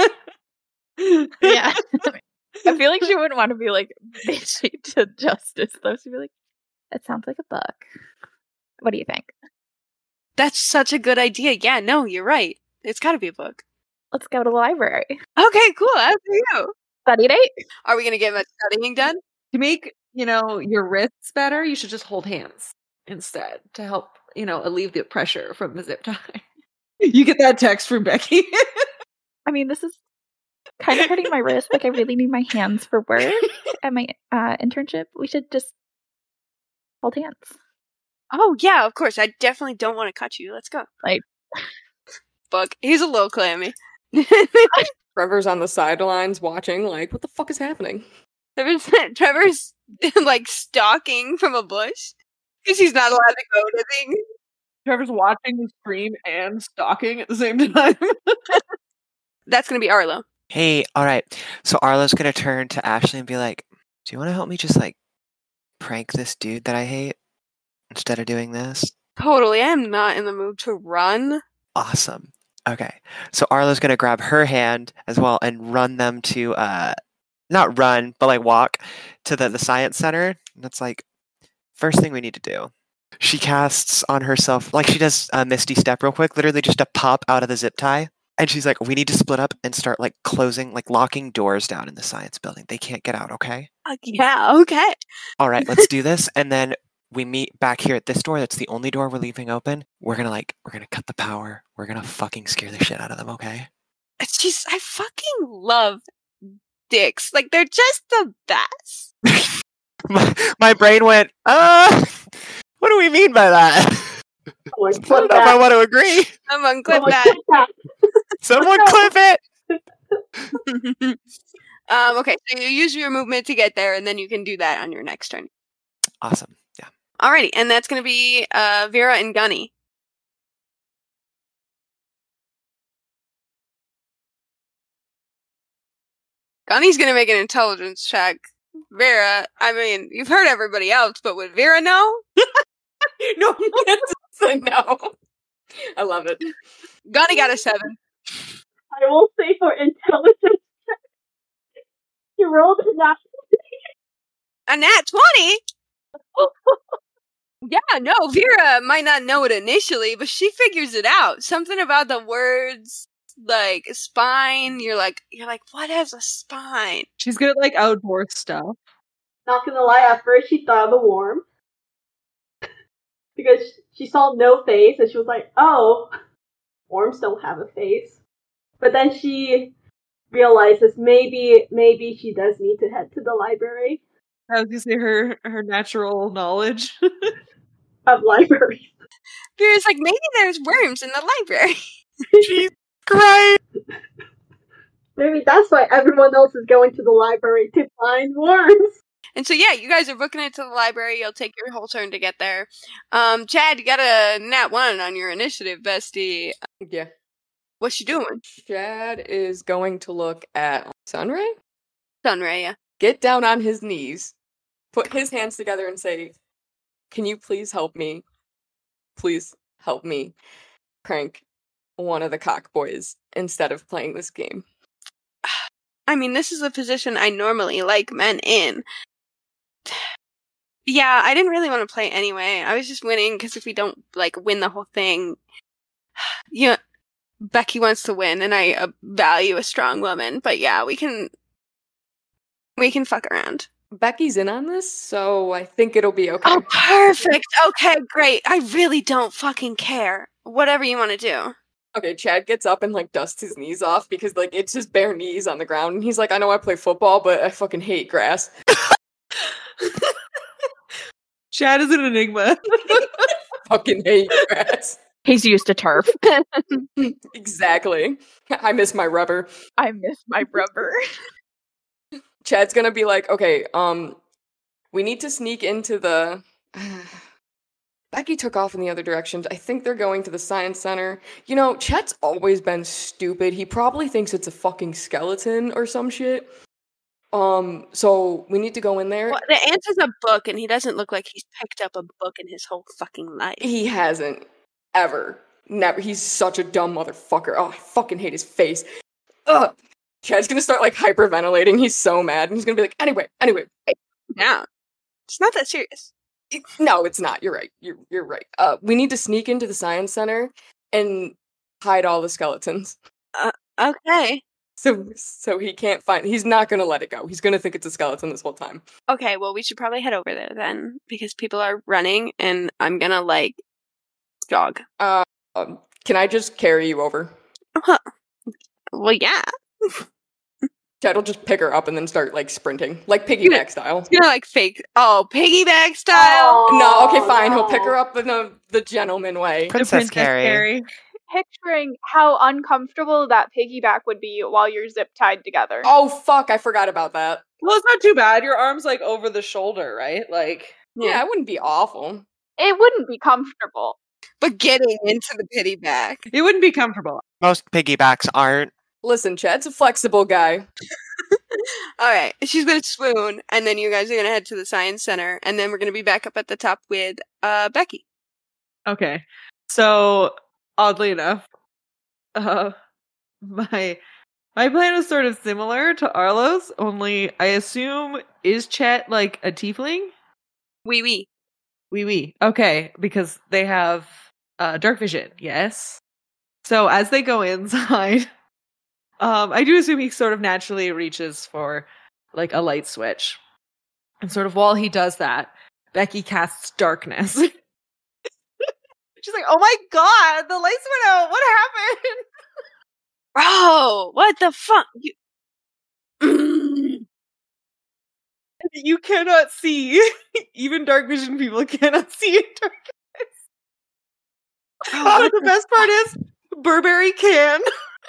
Yeah. I feel like she wouldn't want to be like bitchy to Justice though. She'd be like, "That sounds like a book. What do you think?"
That's such a good idea. Yeah, no, you're right. It's gotta be a book.
Let's go to the library.
Okay, cool. That's you.
Study date?
Are we gonna get much studying done?
To make, you know, your wrists better, you should just hold hands instead to help, you know, alleviate the pressure from the zip tie. You get that text from Becky.
I mean, this is kind of hurting my wrist. Like, I really need my hands for work at my uh, internship. We should just hold hands.
Oh, yeah, of course. I definitely don't want to cut you. Let's go.
Like,
Fuck. He's a little clammy.
Trevor's on the sidelines watching, like, what the fuck is happening?
Trevor's, Trevor's like, stalking from a bush. Because he's not allowed to go to things.
Trevor's watching the stream and stalking at the same time.
That's going to be Arlo.
Hey, all right. So Arlo's gonna turn to Ashley and be like, "Do you want to help me just like prank this dude that I hate instead of doing this?"
Totally. I am not in the mood to run.
Awesome. Okay. So Arlo's gonna grab her hand as well and run them to uh, not run, but like walk to the the science center. And that's like first thing we need to do. She casts on herself like she does a Misty Step real quick, literally just to pop out of the zip tie. And she's like, we need to split up and start, like, closing, like, locking doors down in the science building. They can't get out, okay?
Uh, yeah, okay.
All right, let's do this. And then we meet back here at this door. That's the only door we're leaving open. We're gonna, like, we're gonna cut the power. We're gonna fucking scare the shit out of them, okay?
It's just, I fucking love dicks. Like, they're just the best.
my, my brain went, uh, what do we mean by that?
Someone
I
clip
don't know if I
that.
want to agree.
Someone clip
Someone
that.
clip that.
Someone
no.
clip it!
um, okay, so you use your movement to get there, and then you can do that on your next turn.
Awesome, yeah.
Alrighty, and that's going to be uh, Vera and Gunny. Gunny's going to make an intelligence check. Vera, I mean, you've heard everybody else, but would Vera know?
No, that's a no. I love it.
Gunny got a seven.
I will say for intelligence check, he rolled a nat
A nat twenty? Yeah, no, Vera might not know it initially, but she figures it out. Something about the words like spine. You're like, you're like, what has a spine?
She's good at like outdoor stuff.
Not gonna lie, at first she thought of a worm. Because she saw no face, and she was like, oh, worms don't have a face. But then she realizes maybe maybe she does need to head to the library.
I was gonna say her her natural knowledge.
Of libraries.
Vera's like, maybe there's worms in the library.
Jesus Christ!
Maybe that's why everyone else is going to the library to find worms.
And so, yeah, you guys are booking it to the library. You'll take your whole turn to get there. Um, Chad, you got a nat one on your initiative, bestie.
Yeah.
What's she doing?
Chad is going to look at Sunray.
Sunray, yeah.
Get down on his knees, put his hands together and say, can you please help me? Please help me prank one of the cock boys instead of playing this game.
I mean, this is a position I normally like men in. Yeah, I didn't really want to play anyway. I was just winning because if we don't, like, win the whole thing, you know, Becky wants to win, and I uh, value a strong woman. But yeah, we can, we can fuck around.
Becky's in on this, so I think it'll be okay.
Oh, perfect. Okay, great. I really don't fucking care. Whatever you want to do.
Okay, Chad gets up and, like, dusts his knees off because, like, it's just bare knees on the ground. And he's like, I know I play football, but I fucking hate grass.
Chad is an enigma.
Fucking hate grass.
He's used to turf.
Exactly. I miss my rubber.
I miss my rubber.
Chad's gonna be like, okay, um, we need to sneak into the... Becky took off in the other directions. I think they're going to the science center. You know, Chet's always been stupid. He probably thinks it's a fucking skeleton or some shit. Um, so we need to go in there.
Well, the answer's a book, and he doesn't look like he's picked up a book in his whole fucking life.
He hasn't. Ever. Never. He's such a dumb motherfucker. Oh, I fucking hate his face. Ugh. Chad's gonna start, like, hyperventilating. He's so mad. And he's gonna be like, anyway, anyway.
Yeah. It's not that serious.
It, no, it's not. You're right. You're you're right. Uh, we need to sneak into the science center and hide all the skeletons.
Uh, okay.
So so he can't find... He's not gonna let it go. He's gonna think it's a skeleton this whole time.
Okay, well, we should probably head over there then, because people are running, and I'm gonna, like, jog.
Uh, um, can I just carry you over?
Uh-huh. Well, yeah.
Chad will just pick her up and then start, like, sprinting. Like piggyback style.
It's gonna, like, fake... Oh, piggyback style?
Oh,
No, okay, fine. He'll
no.
pick her up in the, the gentleman way.
Princess, Carrie.
Picturing how uncomfortable that piggyback would be while you're zip tied together.
Oh, fuck, I forgot about that.
Well, it's not too bad. Your arm's like over the shoulder, right? Like,
Yeah, it wouldn't be awful.
It wouldn't be comfortable.
But getting into the piggyback.
it wouldn't be comfortable.
Most piggybacks aren't.
Listen, Chad's a flexible guy.
Alright, she's gonna swoon, and then you guys are gonna head to the science center, and then we're gonna be back up at the top with, uh, Becky.
Okay. So, oddly enough, uh, my my plan was sort of similar to Arlo's, only I assume, is Chet like a tiefling?
Wee wee.
Wee wee. Okay, because they have uh, dark vision, yes? So as they go inside, um, I do assume he sort of naturally reaches for like a light switch. And sort of while he does that, Becky casts darkness. She's like, oh my god, the lights went out. What happened?
Bro, what the fuck? You...
You cannot see. Even dark vision people cannot see in darkness. Oh, the best part is Burberry can.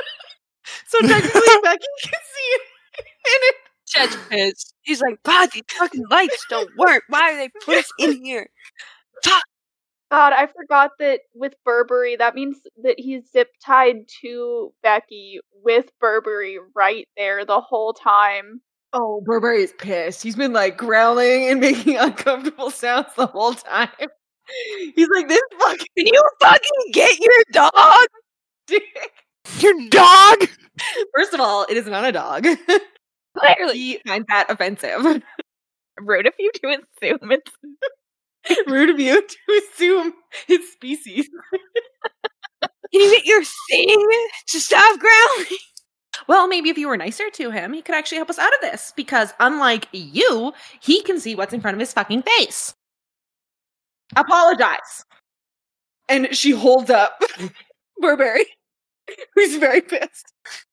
So technically Becky can see it in it.
Chad's pissed. He's like, God, these fucking lights don't work. Why do they put us in here? Fuck.
God, I forgot that with Burberry, that means that he's zip tied to Becky with Burberry right there the whole time.
Oh, Burberry is pissed. He's been like growling and making uncomfortable sounds the whole time. He's like, this fucking
Can you fucking get your dog?
dick.
Your dog!
First of all, it is not a dog.
Clearly.
He finds that offensive.
Rude of you to assume it's
Rude of you to assume his species.
Can you get your thing to stop growling?
Well, maybe if you were nicer to him, he could actually help us out of this. Because unlike you, he can see what's in front of his fucking face. Apologize.
And she holds up Burberry, who's very pissed.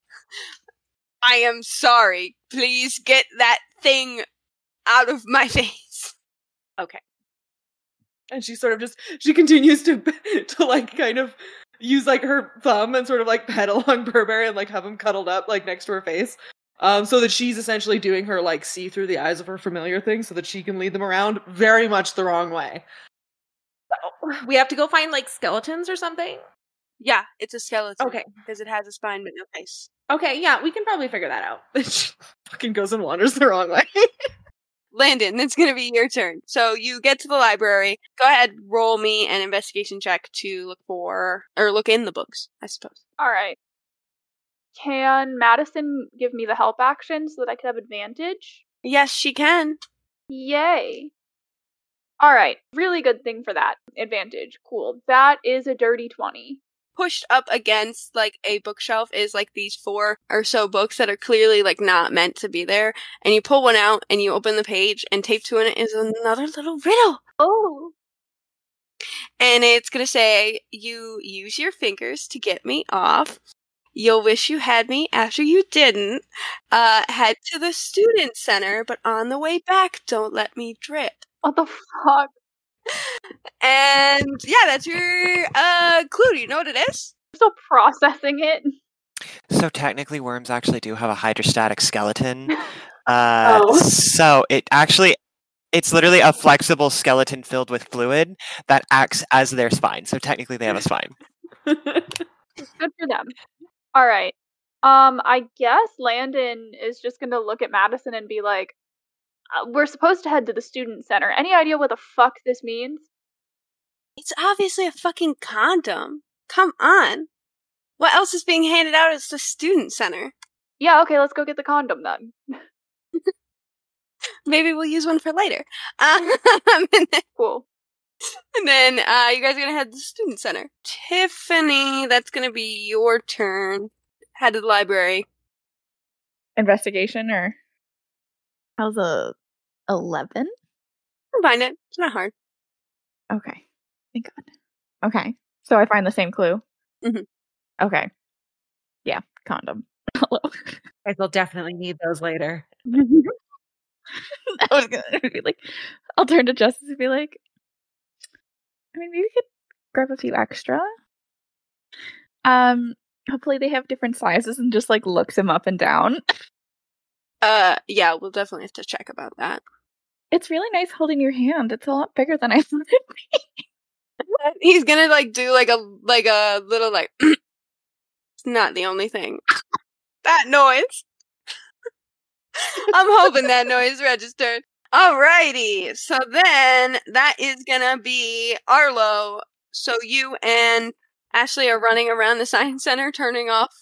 I am sorry. Please get that thing out of my face.
Okay.
And she sort of just, she continues to, to like, kind of use, like, her thumb and sort of, like, pet along Burberry and, like, have him cuddled up, like, next to her face. Um, so that she's essentially doing her, like, see through the eyes of her familiar thing so that she can lead them around very much the wrong way.
So, we have to go find, like, skeletons or something?
Yeah, it's a skeleton.
Okay.
Because it has a spine but no face.
Okay, yeah, we can probably figure that out.
She fucking goes and wanders the wrong way.
Landon, it's going to be your turn. So you get to the library. Go ahead, roll me an investigation check to look for, or look in the books, I suppose.
All right. Can Madison give me the help action so that I could have advantage?
Yes, she can.
Yay. All right. Really good thing for that. Advantage. Cool. That is a dirty twenty.
Pushed up against, like, a bookshelf is, like, these four or so books that are clearly, like, not meant to be there. And you pull one out, and you open the page, and taped to it is another little riddle.
Oh.
And it's gonna say, you use your fingers to get me off. You'll wish you had me after you didn't. Uh, head to the student center, but on the way back, don't let me drip.
What the fuck?
And yeah, that's your uh clue. Do you know what it is?
I'm still processing it.
So technically, worms actually do have a hydrostatic skeleton. Uh,
Oh.
So it actually, it's literally a flexible skeleton filled with fluid that acts as their spine. So technically, they have a spine.
Good for them. All right. Um, I guess Landon is just gonna look at Madison and be like, uh, "We're supposed to head to the student center. Any idea what the fuck this means?"
It's obviously a fucking condom. Come on. What else is being handed out at the student center?
Yeah. Okay. Let's go get the condom then.
Maybe we'll use one for later. Um, and then,
Cool.
and then uh, you guys are gonna head to the student center. Tiffany, that's gonna be your turn. Head to the library.
Investigation or how's a eleven?
Find it. It's not hard.
Okay. Thank God. Okay. So I find the same clue.
Mhm.
Okay. Yeah, condom. Hello.
Guys will definitely need those later.
I was gonna be like, I'll turn to Justice and be like, I mean, maybe we could grab a few extra. Um, hopefully they have different sizes and just like looks him up and down.
Uh, yeah, we'll definitely have to check about that.
It's really nice holding your hand. It's a lot bigger than I thought it'd be.
He's gonna like do like a like a little like. It's not the only thing. That noise. I'm hoping that noise registered. Alrighty, so then that is gonna be Arlo. So you and Ashley are running around the science center, turning off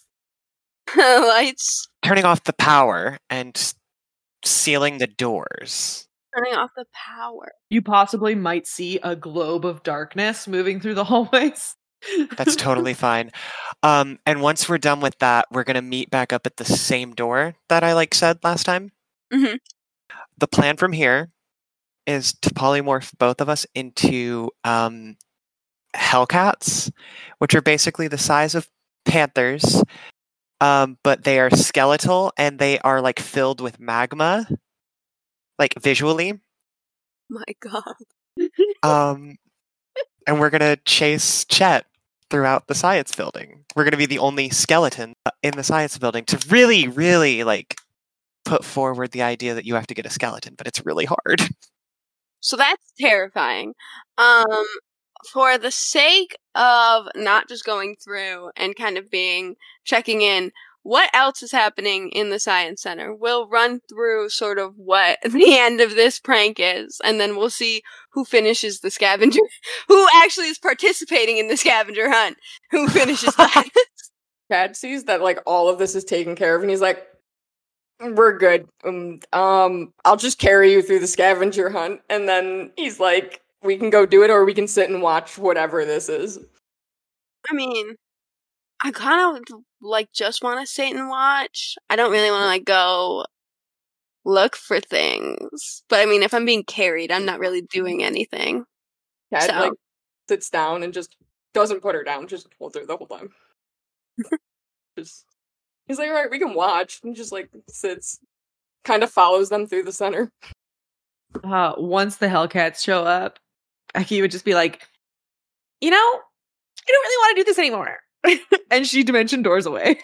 lights,
Turning off the power and s- sealing the doors.
turning off the power.
You possibly might see a globe of darkness moving through the hallways.
That's totally fine. Um, and once we're done with that, we're gonna meet back up at the same door that I like said last time.
Mhm.
The plan from here is to polymorph both of us into um, Hellcats, which are basically the size of panthers, um, but they are skeletal and they are like filled with magma, like visually.
My God.
Um, and we're gonna chase Chet throughout the science building. We're gonna be the only skeleton uh, in the science building to really, really like put forward the idea that you have to get a skeleton, but it's really hard.
So that's terrifying. Um, for the sake of not just going through and kind of being checking in, what else is happening in the science center? We'll run through sort of what the end of this prank is, and then we'll see who finishes the scavenger, who actually is participating in the scavenger hunt, who finishes that.
Chad sees that like all of this is taken care of, and he's like, "We're good. Um, um, I'll just carry you through the scavenger hunt." And then he's like, "We can go do it, or we can sit and watch whatever this is."
I mean, I kind of like just want to sit and watch. I don't really want to like go look for things. But I mean, if I'm being carried, I'm not really doing anything.
Chad
So-
like sits down and just doesn't put her down, just holds her the whole time. just he's like, all right, we can watch, and just like sits, kind of follows them through the center.
Uh, once the Hellcats show up, Becky would just be like, you know, I don't really want to do this anymore. And she dimension doors away.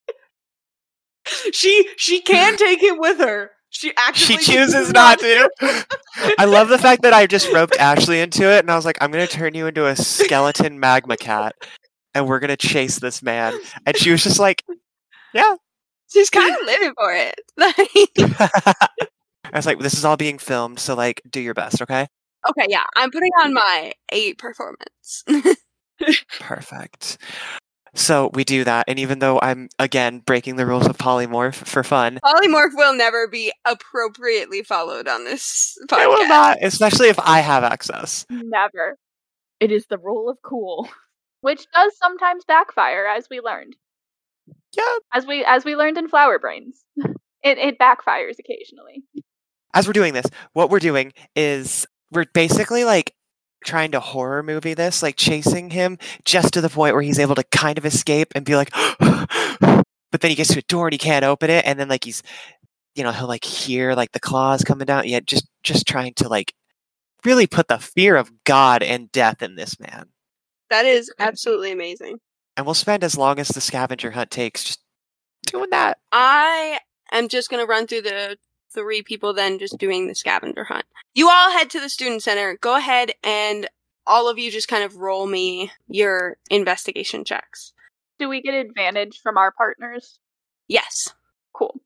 she she can take him with her. She
She
actively
chooses not to. I love the fact that I just roped Ashley into it, and I was like, I'm going to turn you into a skeleton magma cat, and we're going to chase this man. And she was just like, yeah.
She's kind of living for it.
I was like, this is all being filmed, so, like, do your best, okay?
Okay, yeah, I'm putting on my eight performance.
Perfect. So we do that, and even though I'm, again, breaking the rules of polymorph for fun,
Polymorph will never be appropriately followed on this podcast.
I will not, especially if I have access.
Never.
It is the rule of cool.
Which does sometimes backfire, as we learned.
Yeah.
As we as we learned in Flower Brains. It it backfires occasionally.
As we're doing this, what we're doing is we're basically, like, trying to horror movie this, like chasing him just to the point where he's able to kind of escape and be like, but then he gets to a door and he can't open it, and then like he's, you know, he'll like hear like the claws coming down. Yeah, just just trying to like really put the fear of God and death in this man.
That is absolutely amazing.
And we'll spend as long as the scavenger hunt takes just doing that.
I am just going to run through the three people then just doing the scavenger hunt. You all head to the student center. Go ahead and all of you just kind of roll me your investigation checks.
Do we get advantage from our partners?
Yes.
Cool.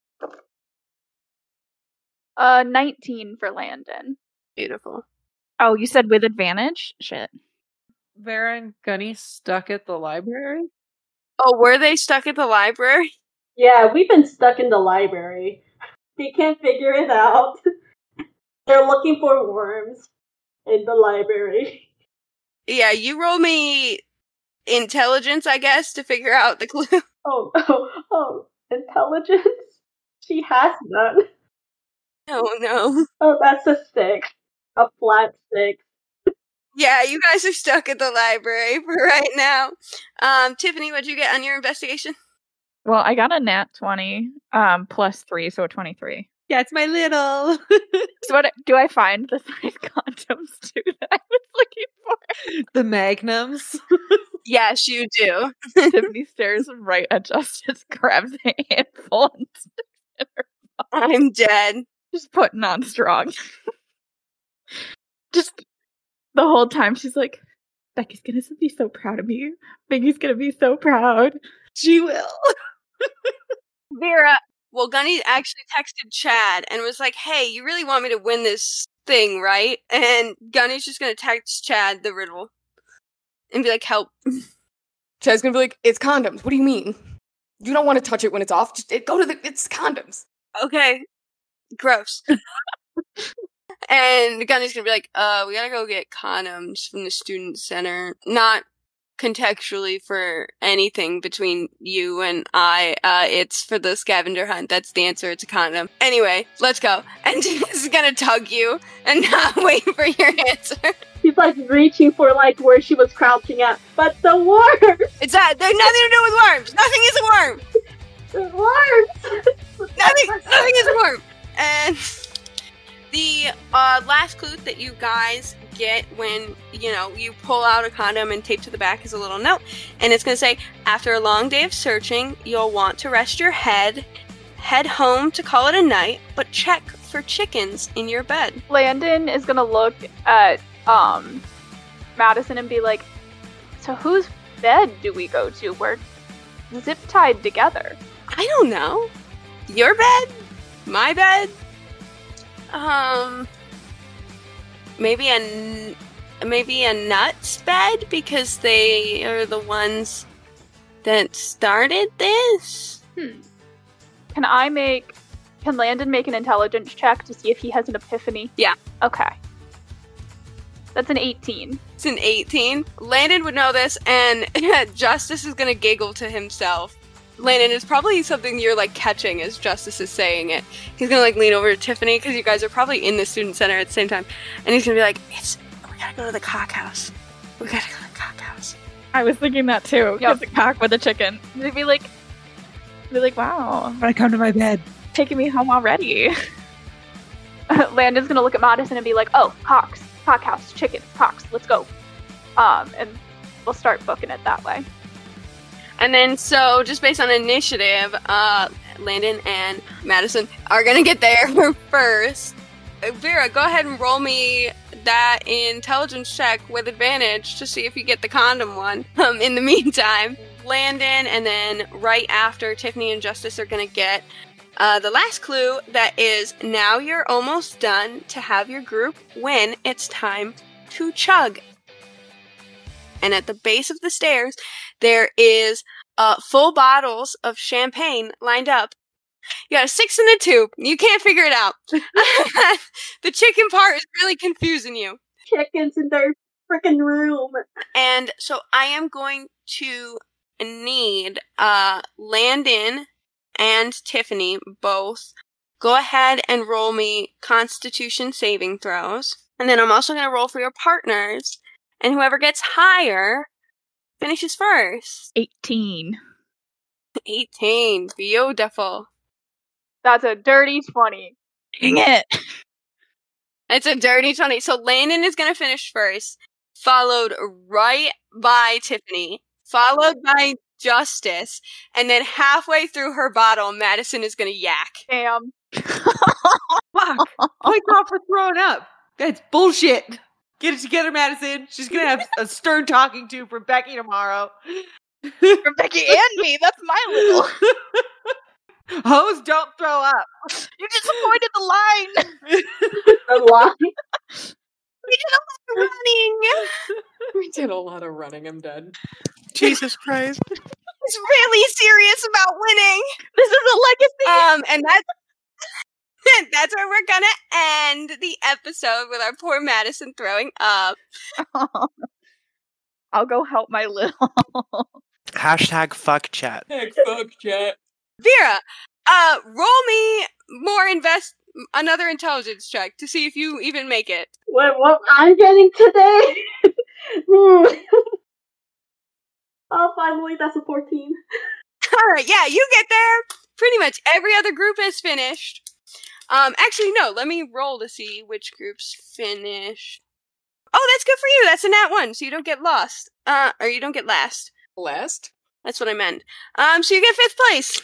Uh, nineteen for Landon.
Beautiful.
Oh, you said with advantage? Shit.
Vera and Gunny stuck at the library.
Oh, were they stuck at the library?
Yeah, we've been stuck in the library. They can't figure it out. They're looking for worms in the library.
Yeah, you roll me intelligence, I guess, to figure out the clue.
Oh, oh, oh, intelligence? She has none.
Oh, no.
Oh, that's a six. A flat six.
Yeah, you guys are stuck at the library for right now. Um, Tiffany, what'd you get on your investigation?
Well, I got a nat twenty, um, plus three, so twenty-three.
Yeah, it's my little.
So what do I find the five condoms too that I was looking for?
The magnums.
Yes, you do.
Tiffany stares right at Justice, grabs a handful, and sticks in her
I'm dead.
just putting on strong. Just the whole time she's like, Becky's gonna be so proud of me. Becky's gonna be so proud.
She will.
Vera. Well, Gunny actually texted Chad and was like, hey, you really want me to win this thing, right? And Gunny's just gonna text Chad the riddle and be like, help.
Chad's gonna be like, it's condoms. What do you mean? You don't want to touch it when it's off. Just it, go to the. It's condoms.
Okay. Gross. And Gunny's gonna be like, uh, we gotta go get condoms from the student center. Not contextually for anything between you and I. Uh, it's for the scavenger hunt. That's the answer. It's a condom. Anyway, let's go. And she's gonna tug you and not wait for your answer.
She's like reaching for like where she was crouching at. But the worms!
It's that. There's nothing to do with worms. Nothing is a worm.
The worms!
Nothing. Nothing is a worm. And the uh, last clue that you guys get when, you know, you pull out a condom and tape to the back is a little note. And it's going to say, after a long day of searching, you'll want to rest your head, head home to call it a night, but check for chickens in your bed.
Landon is gonna look at um Madison and be like, so whose bed do we go to? We're zip tied together.
I don't know. Your bed? My bed? Um... Maybe a, maybe a nuts bed, because they are the ones that started this?
Hmm. Can I make... Can Landon make an intelligence check to see if he has an epiphany?
Yeah.
Okay. That's an eighteen.
It's an eighteen. Landon would know this, and Justice is gonna giggle to himself. Landon, it's probably something you're like catching as Justice is saying it. He's gonna like lean over to Tiffany because you guys are probably in the student center at the same time, and he's gonna be like, "It's we gotta go to the cock house. We gotta go to the cock house."
I was thinking that too.
Yep.
It's a cock with a chicken. They'd be like, be like, wow,
When I come to my bed.
taking me home already.
Landon's gonna look at Madison and be like, "Oh, cocks, cock house, chicken, cocks. Let's go." Um, and we'll start booking it that way.
And then, so just based on initiative, uh, Landon and Madison are gonna get there first. Uh, Vera, go ahead and roll me that intelligence check with advantage to see if you get the condom one. Um, in the meantime, Landon, and then right after, Tiffany and Justice are gonna get uh, the last clue that is, now you're almost done to have your group when it's time to chug. And at the base of the stairs, there is uh, full bottles of champagne lined up. You got a six and a two. You can't figure it out. The chicken part is really confusing you.
Chickens in their freaking room.
And so I am going to need uh, Landon and Tiffany both go ahead and roll me Constitution saving throws. And then I'm also going to roll for your partners. And whoever gets higher finishes first.
eighteen.
eighteen. Beautiful.
That's a dirty twenty.
Dang it.
It's a dirty twenty. So Landon is going to finish first, followed right by Tiffany, followed by Justice, and then halfway through her bottle, Madison is going to yak.
Damn.
Fuck. Point off for throwing up. That's bullshit. Get it together, Madison. She's gonna have a stern talking to from Becky tomorrow.
From Becky and me. That's my little.
Hoes don't throw up.
You disappointed the line.
The line.
We did a lot of running.
We did a lot of running. I'm dead.
Jesus Christ.
He's really serious about winning.
This is a legacy.
Um, and that's that's where we're gonna end the episode with our poor Madison throwing up.
I'll go help my little.
Hashtag fuck chat.
Heck, fuck chat.
Vera, uh, roll me more invest another intelligence check to see if you even make it.
What, what I'm getting today? Hmm. Oh, finally, that's a fourteen.
All right, yeah, you get there. Pretty much every other group has finished. Um, actually, no. Let me roll to see which groups finished. Oh, that's good for you. That's a nat one, so you don't get lost. Uh, or you don't get last.
Last?
That's what I meant. Um, so you get fifth place.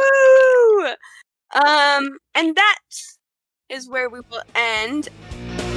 Woo! Um, and that is where we will end.